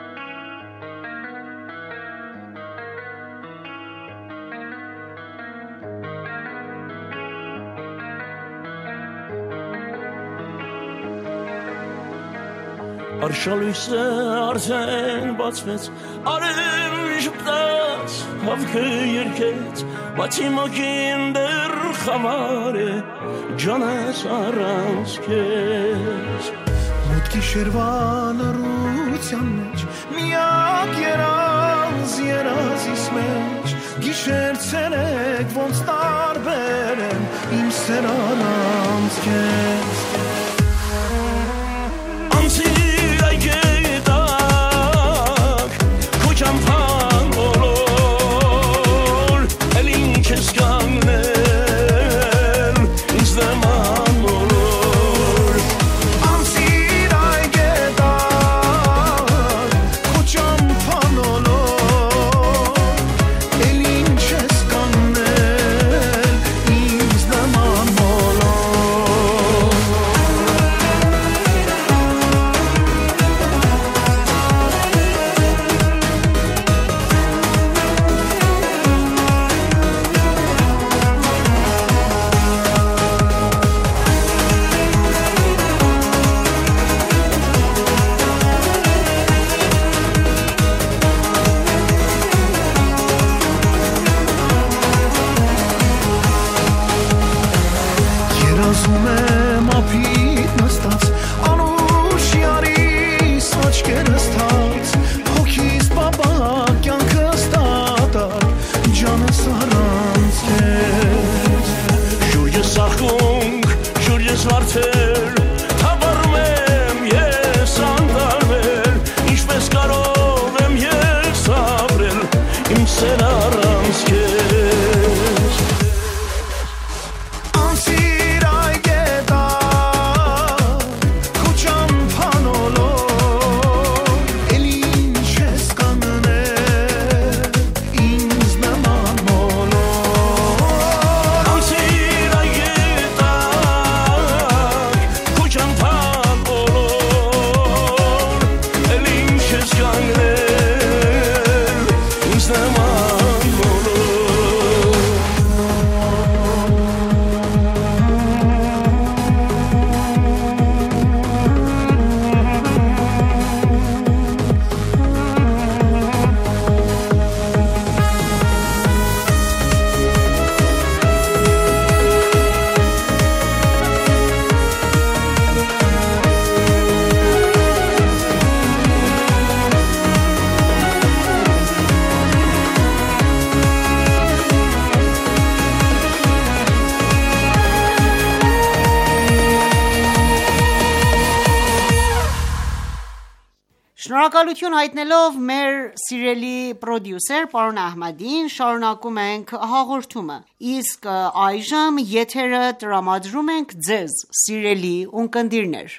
Արշալույսը արդեն բացվեց, արև ժպտաց, հավքը երկեց, բացի մոքին դեռ խավար է, ջանս առանց քեզ։ Մուտքի շերվան առության մեջ, միակ երազ երազիս մեջ, գիշեր ցերեկ ոնց տարբեր են, իմ սեր առանց քեզ։ Շնորհակալություն հայտնելով մեր սիրելի պրոդյուսեր պարոն Ահմադին, շարունակում ենք հաղորդումը։ Իսկ այժմ եթերը տրամադրում ենք ձեզ, սիրելի ունկնդիրներ։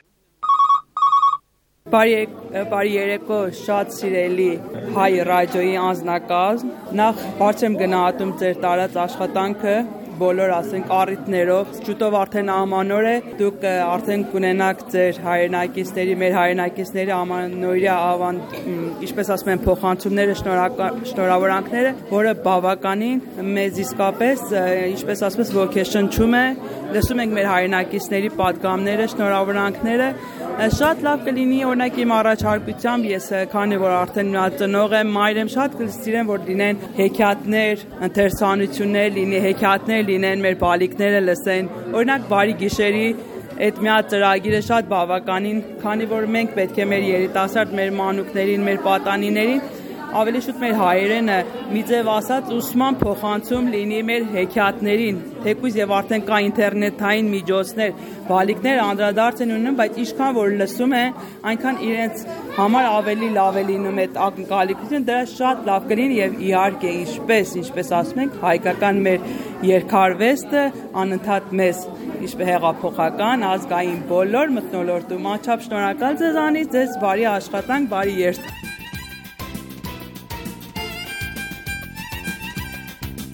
Բարի երեկո, շատ սիրելի հայ ռադիոյի անձնակազմ։ Նախ բարձր եմ գնահատում ձեր տարած աշխատանքը բոլոր ասենք առիթներով, շուտով արդեն ամանոր է, դուք արդեն կունենաք ձեր հայրենակիցների, մեր հայրենակիցների ամանորյա ավանդ, ինչպես ասում են, փոխանցումները, շնորհավորանքները, որը բավականին մեզ իսկապես, ինչպես ասում ես, ոգեշնչում է, լսում ենք մեր հայրենակիցների պատգամները, շնորհավորանքները, շատ լավ կլինի, օրինակ իմ առաջարկությամբ ես քանի որ արդեն ծնող եմ, մայր եմ, շատ կսիրեմ, որ լինեն հեքիաթներ, ընթերցանություններ, լինի հեքիաթներ լինեն, մեր բալիկները լսեն, օրինակ բարի գիշերի այդ մի հատ ծրագիրը շատ բավականին, քանի որ մենք պետք է մեր երիտասարդ, մեր մանուկներին, մեր պատանիներին ավելի շուտ մեր հայերենը մի ձև ասած ուսման փոխանցում լինի մեր հեքիաթներին, թեկուզ եւ արդեն կա ինտերնետային միջոցներ, բալիկները անդրադարձ են ունենում, բայց ինչքան որ լսում են, այնքան իրենց համար ավելի լավ է լինում այդ ակնկալիքությունը, դրա շատ լավ կլինի եւ իհարկե ինչպես, ինչպես ասում ենք, հայկական մեր երկարվեստը անընդհատ մեզ ինչպես հեղափոխական, ազգային բոլոր մթնոլորտում, անչափ շնորհակալ ձեզանից, ձեզ բարի աշխատանք, բարի երթ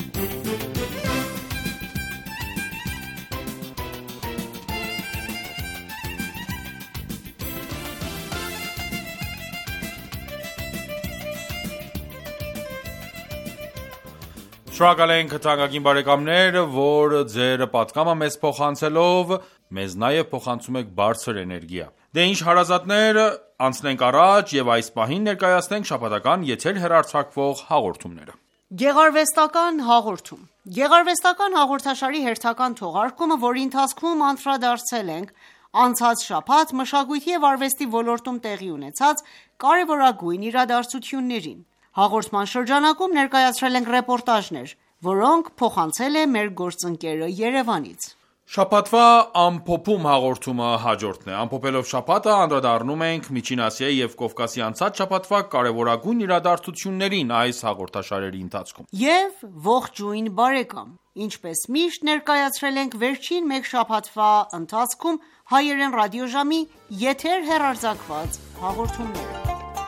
Շնորհակալ ենք թանկագին բարեկամներ, որ ձեր պատկամը մեզ փոխանցելով մեզ նաև փոխանցում եք բարձր էներգիա։ Դե ինչ հարազատներ, անցնենք առաջ եւ այս պահին ներկայացնենք շաբաթական եթեր հեռարձակվող հաղորդումները։ Գեղարվեստական հաղորդում։ Գեղարվեստական հաղորդաշարի հերթական թողարկումը, որի ընթացքում անդրադարձել ենք անցած շաբաթ մշակույթի եւ արվեստի ոլորտում տեղի ունեցած կարևորագույն իրադարձություններին։ Հաղորդման շրջանակում ներկայացրել ենք ռեպորտաժներ, որոնք փոխանցել է մեր գործընկերը Երևանից։ Շաբաթվա ամփոփում հաղորդումը հաջորդն է։ Ամփոփելով շաբաթը անդրադառնում ենք Միջին Ասիայի եւ Կովկասի անցած շաբաթվա կարևորագույն իրադարձություններին այս հաղորդաշարերի ընթացքում։ Եվ ողջույն բարեկամ։ Ինչպես միշտ ներկայացրել ենք վերջին մեկ շաբաթվա ընթացքում հայերեն ռադիոժամի եթեր հեռարձակված հաղորդումները։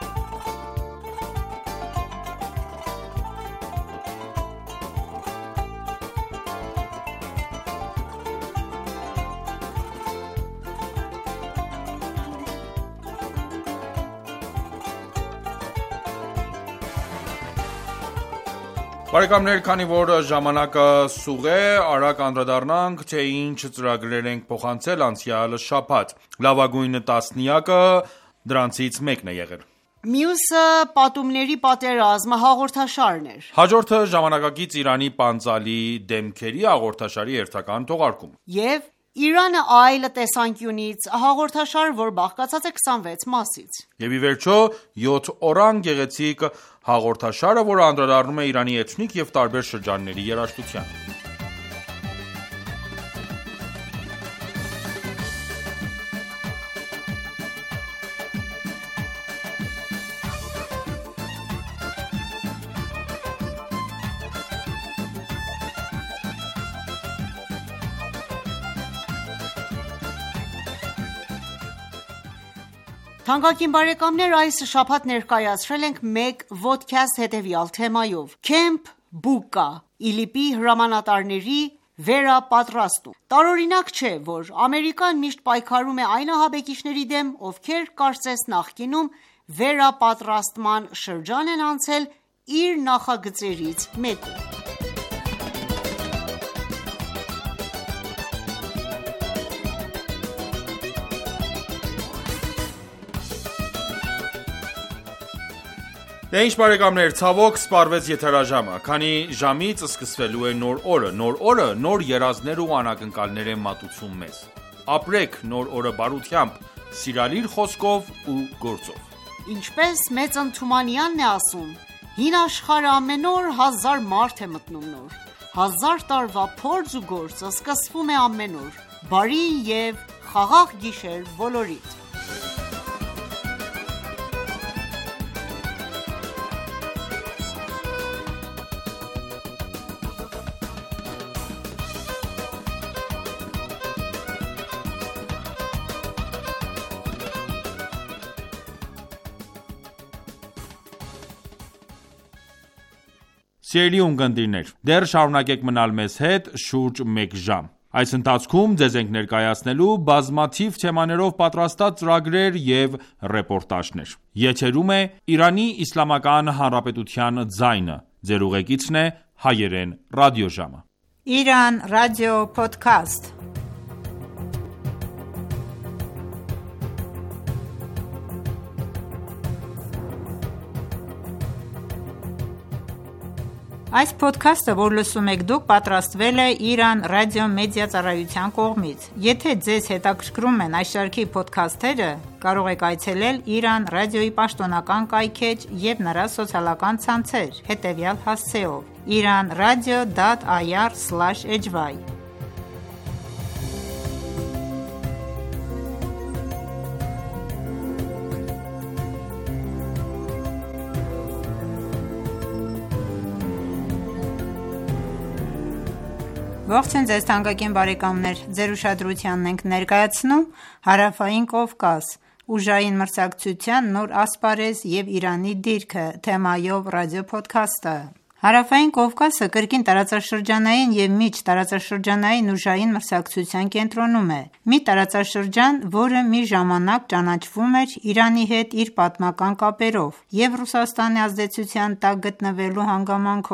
Բարեկամներ, քանի որ ժամանակը սուղ է, արագ անդրադառնանք, թե ինչ ծրագրեր ենք փոխանցել անցյալ շաբաթ։ Լավագույն տասնյակը դրանցից մեկն է եղել։ Մյուսը պատումների պատերազմը հաղորդաշարն էր։ Հաջորդը ժամանակակից Իրանի պանծալի դեմքերի հաղորդաշարի հերթական թողարկում։ Եվ Իրանը այլ տեսանկյունից հաղորդաշար, որ բաղկացած է քսանվեց մասից։ Եվ ի վերջո յոթ օրան գեղեցիկ հաղորդաշարը, որը անդրադառնում է Իրանի էթնիկ եւ տարբեր շրջանների երաժշտությանը։ Թանկագին բարեկամներ, այս շաբաթ ներկայացրել ենք մեկ ոդքասթ հետևյալ թեմայով՝ Քեմփ Բուկա, ԻԼԻՊ-ի հրամանատարների վերապատրաստում։ Տարօրինակ չէ, որ Ամերիկան միշտ պայքարում է այն ահաբեկիչների դեմ, ովքեր կարծես նախկինում վերապատրաստման շրջան են անցել իր նախագծերից մեկում։ Դե ինչ բարեկամներ, ցավոք սպառվեց եթերաժամը, քանի ժամից սկսվելու է նոր օրը, նոր օրը նոր երազներ ու անակնկալներ է մատուցում մեզ։ Ապրեք նոր օրը բարությամբ, սիրալիր խոսքով ու գործով։ Ինչպես Մեծ Ընթումանյանն է ասում, հին աշխարհը ամեն օր հազար մարդ է մտնում նոր, հազար տարվա փորձ ու գործը սկսվում է ամեն օր, բարի և խաղաղ գիշեր բոլորիդ։ Սիրելի ունկնդիրներ, դեռ շարունակեք մնալ մեզ հետ շուրջ մեկ ժամ։ Այս ընթացքում ձեզ ենք ներկայացնելու բազմաթիվ թեմաներով պատրաստած ծրագրեր և ռեպորտաժներ։ Եթերում է Իրանի Իսլամական Հանրապետության ձայնը։ Ձեր ուղեկիցն է հայերեն ռադիոժամը։ Իրան ռադիո փոդքասթ։ Այս փոդքասթը, որ լսում եք դուք, պատրաստվել է Իրան ռադիո մեդիա ծառայության կողմից։ Եթե ձեզ հետաքրքրում են այս շարքի փոդքասթերը, կարող եք այցելել Իրան ռադիոյի պաշտոնական կայքէջ և նրա սոցիալական ցանցեր հետևյալ հասցեով՝ iranradio dot i r slash h y։ Ողջույն ձեզ թանկագին բարեկամներ, ձեր ուշադրությանն ենք ներկայացնում Հարավային Կովկաս, ուժային մրցակցության նոր ասպարեզ և Իրանի դիրքը թեմայով ռադիոփոդքասթը։ Հարավային Կովկասը կրկին տարածաշրջանային և միջտարածաշրջանային ուժային մրցակցության կենտրոնում է։ Մի տարածաշրջան, որը մի ժամանակ ճանաչվում էր Իրանի հետ իր պատմական կապերով և Ռուսաստանի ազդեցության տակ գտնվելու հանգամանքով։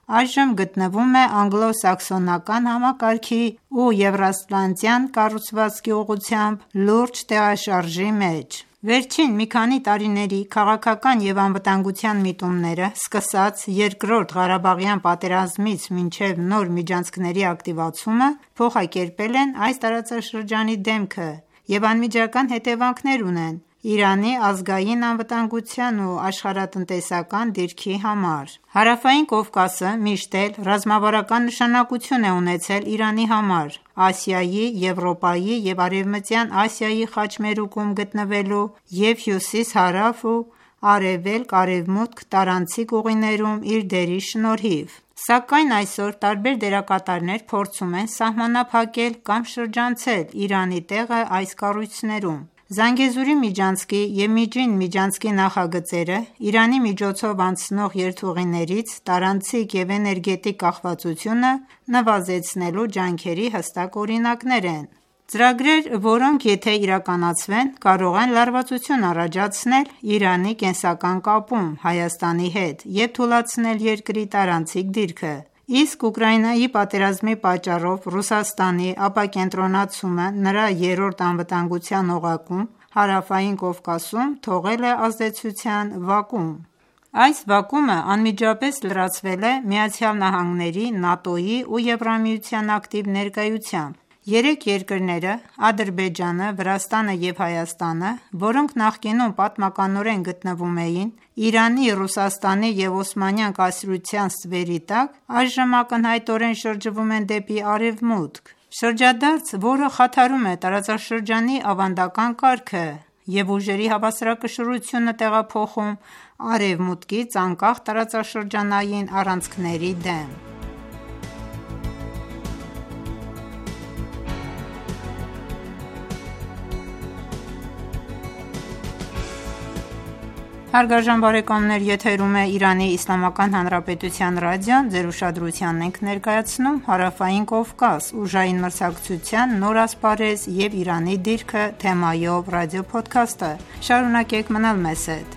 այժմ գտնվում է անգլո-սաքսոնական համակարգի ու եվրատլանտյան կառուցվածքի ուղղությամբ լուրջ տեղաշարժի մեջ։ Վերջին մի քանի տարիների քաղաքական և անվտանգության միտումները, սկսած Երկրորդ Ղարաբաղյան պատերազմից մինչև նոր միջանցքների ակտիվացումը, փոխակերպել են այս տարածաշրջանի դեմքը և անմիջական հետևանքներ ունեն Իրանի ազգային անվտանգության ու աշխարհատնտեսական դիրքի համար։ Հարավային Կովկասը միշտ էլ ռազմավարական նշանակություն է ունեցել Իրանի համար՝ Ասիայի, Եվրոպայի և Արևմտյան Ասիայի խաչմերուկում գտնվելու և հյուսիս-հարավ ու արևելք-արևմուտք տարանցիկ ուղիներում իր դերի շնորհիվ։ Սակայն այսօր տարբեր դերակատարներ փորձում են սահմանափակել կամ շրջանցել Իրանի տեղը այս կառույցներում։ Զանգեզուրի միջանցքի և Միջին միջանցքի նախագծերը, Իրանի միջոցով անցնող երթուղիներից տարանցիկ և էներգետիկ կախվածությունը նվազեցնելու ջանքերի հստակ օրինակներ են։ Ծրագրեր, որոնք եթե իրականացվեն, կարող են լարվածություն առաջացնել Իրանի կենսական կապում Հայաստանի հետ և թուլացնել երկրի տարանցիկ դիրքը։ Իսկ Ուկրաինայի պատերազմի պատճառով Ռուսաստանի ապակենտրոնացումը նրա երրորդ անվտանգության օղակում՝ Հարավային Կովկասում, թողել է ազդեցության վակուում։ Այս վակումը անմիջապես լրացվել է ԱՄՆ-ի, ՆԱՏՕ-ի ու Եվրամիության ակտիվ ներկայությամբ։ Երեք երկրները՝ Ադրբեջանը, Վրաստանը և Հայաստանը, որոնք նախկինում պատմականորեն գտնվում էին Իրանի, Ռուսաստանի և Օսմանյան կայսրության ստվերի տակ, այժմ ակնհայտորեն շրջվում են դեպի արևմուտք։ Շրջադարձ, որը խաթարում է տարածաշրջանի ավանդական կարգը և ուժերի հավասարակշռությունը տեղափոխում Արևմուտքից անկախ տարածաշրջանային առանցքների դեմ։ Հարգարժան բարեկամներ, եթերում է Իրանի Իսլամական Հանրապետության ռադիոն, ձեր ուշադրությանն ենք ներկայացնում Հարավային Կովկաս՝ ուժային մրցակցության նոր ասպարեզ և Իրանի դիրքը թեմայով ռադիոփոդքասթը։ Շարունակեք մնալ մեզ հետ։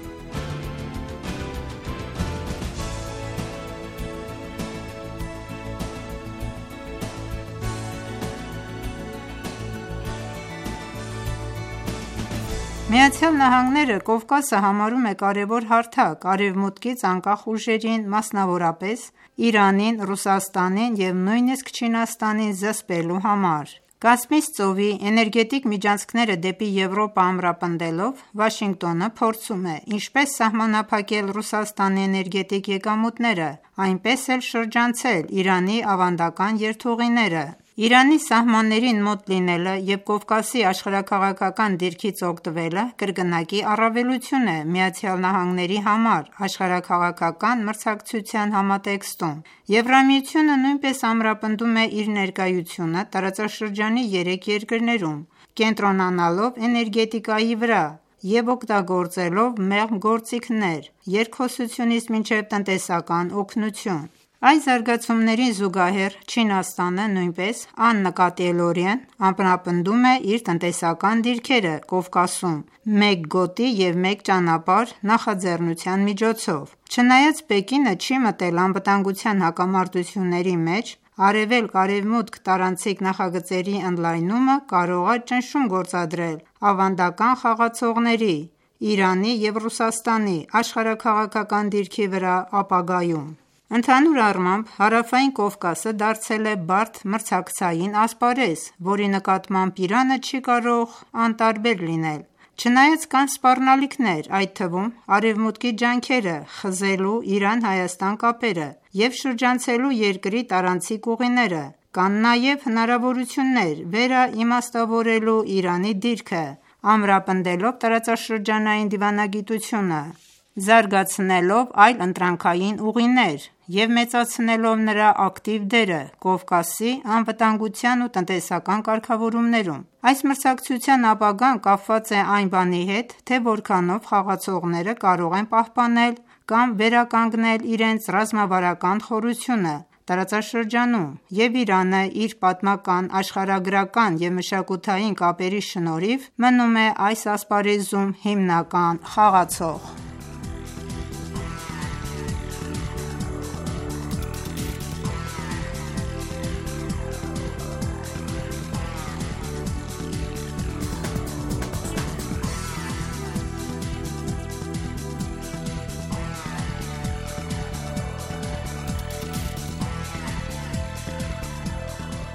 ԱՄՆ-ը Կովկասը համարում է կարևոր հարթակ Արևմուտքից անկախ ուժերին, մասնավորապես Իրանին, Ռուսաստանին և նույնիսկ Չինաստանին զսպելու համար։ Կասպից ծովի էներգետիկ միջանցքները դեպի Եվրոպա ամրապնդելով, Վաշինգտոնը փորձում է ինչպես սահմանափակել Ռուսաստանի էներգետիկ եկամուտները, այնպես էլ շրջանցել Իրանի ավանդական երթուղիները։ Իրանի սահմաններին մոտ լինելը և Կովկասի աշխարհաքաղաքական դիրքից օգտվելը կրկնակի առավելություն է ԱՄՆ-ի համար աշխարհաքաղաքական մրցակցության համատեքստում։ Եվրամիությունը նույնպես ամրապնդում է իր ներկայությունը տարածաշրջանի երեք երկրներում, կենտրոնանալով էներգետիկայի վրա և օգտագործելով մեղմ գործիքներ՝ երկխոսությունից մինչև տնտեսական օգնություն։ Այս զարգացումներին զուգահեռ Չինաստանը նույնպես աննկատելորեն ամրապնդում է իր տնտեսական դիրքերը Կովկասում «մեկ գոտի և մեկ ճանապարհ» նախաձեռնության միջոցով։ Չնայած Պեկինը չի մտել անվտանգության հակամարտությունների մեջ, արևելք-արևմուտք տարանցիկ նախագծերի ընդլայնումը կարող է ճնշում գործադրել ավանդական խաղացողների՝ Իրանի և Ռուսաստանի աշխարհաքաղաքական դիրքի վրա ապագայում։ Ընդհանուր առմամբ, Հարավային Կովկասը դարձել է բարդ մրցակցային ասպարեզ, որի նկատմամբ Իրանը չի կարող անտարբեր լինել։ Չնայած կան սպառնալիքներ, այդ թվում Արևմուտքի ջանքերը խզելու Իրան-Հայաստան կապերը և շրջանցելու երկրի տարանցիկ ուղիները, կան նաև հնարավորություններ վերաիմաստավորելու Իրանի դիրքը՝ ամրապնդելով տարածաշրջանային դիվանագիտությունը, զարգացնելով այլընտրանքային ուղիներ և մեծացնելով նրա ակտիվ դերը Կովկասի անվտանգության ու տնտեսական կարգավորումներում։ Այս մրցակցության ապագան կապված է այն բանի հետ, թե որքանով խաղացողները կարող են պահպանել կամ վերականգնել իրենց ռազմավարական խորությունը տարածաշրջանում, և Իրանը իր պատմական, աշխարհագրական և մշակութային կապերի շնորհիվ մնում է այս ասպարեզում հիմնական խաղացող։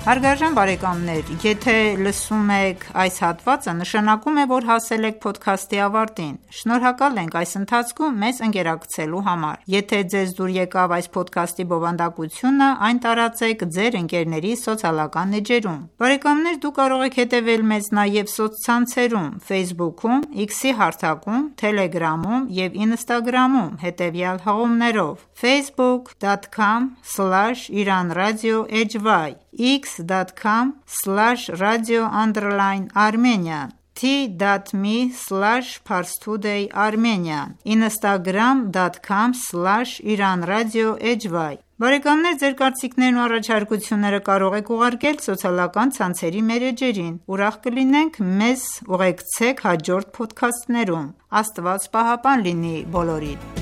Հարգարժան բարեկամներ, եթե լսում եք այս հատվածը, նշանակում է, որ հասել եք փոդքասթի ավարտին։ Շնորհակալ ենք այս ընթացքում մեզ ընկերակցելու համար։ Եթե ձեզ դուր եկավ այս փոդքասթի բովանդակությունը, այն տարածեք ձեր ընկերների սոցիալական էջերում։ Բարեկամներ, դուք կարող եք հետևել մեզ նաև սոցցանցերում՝ Facebook-ում, X-ի հարթակում, Telegram-ում և Instagram-ում հետևյալ հղումներով՝ facebook dot com slash iran radio h y, x dot com slash radio underline armenian, t dot m e slash parstoday armenian, instagram dot com slash iran radio h y։ Բարեկամներ, ձեր կարծիքներն ու առաջարկությունները կարող եք ուղարկել սոցիալական ցանցերի մեր էջերին։ Ուրախ կլինենք մեզ ուղեկցեք հաջորդ փոդքասթներում։ Աստված պահապան լինի բոլորիդ։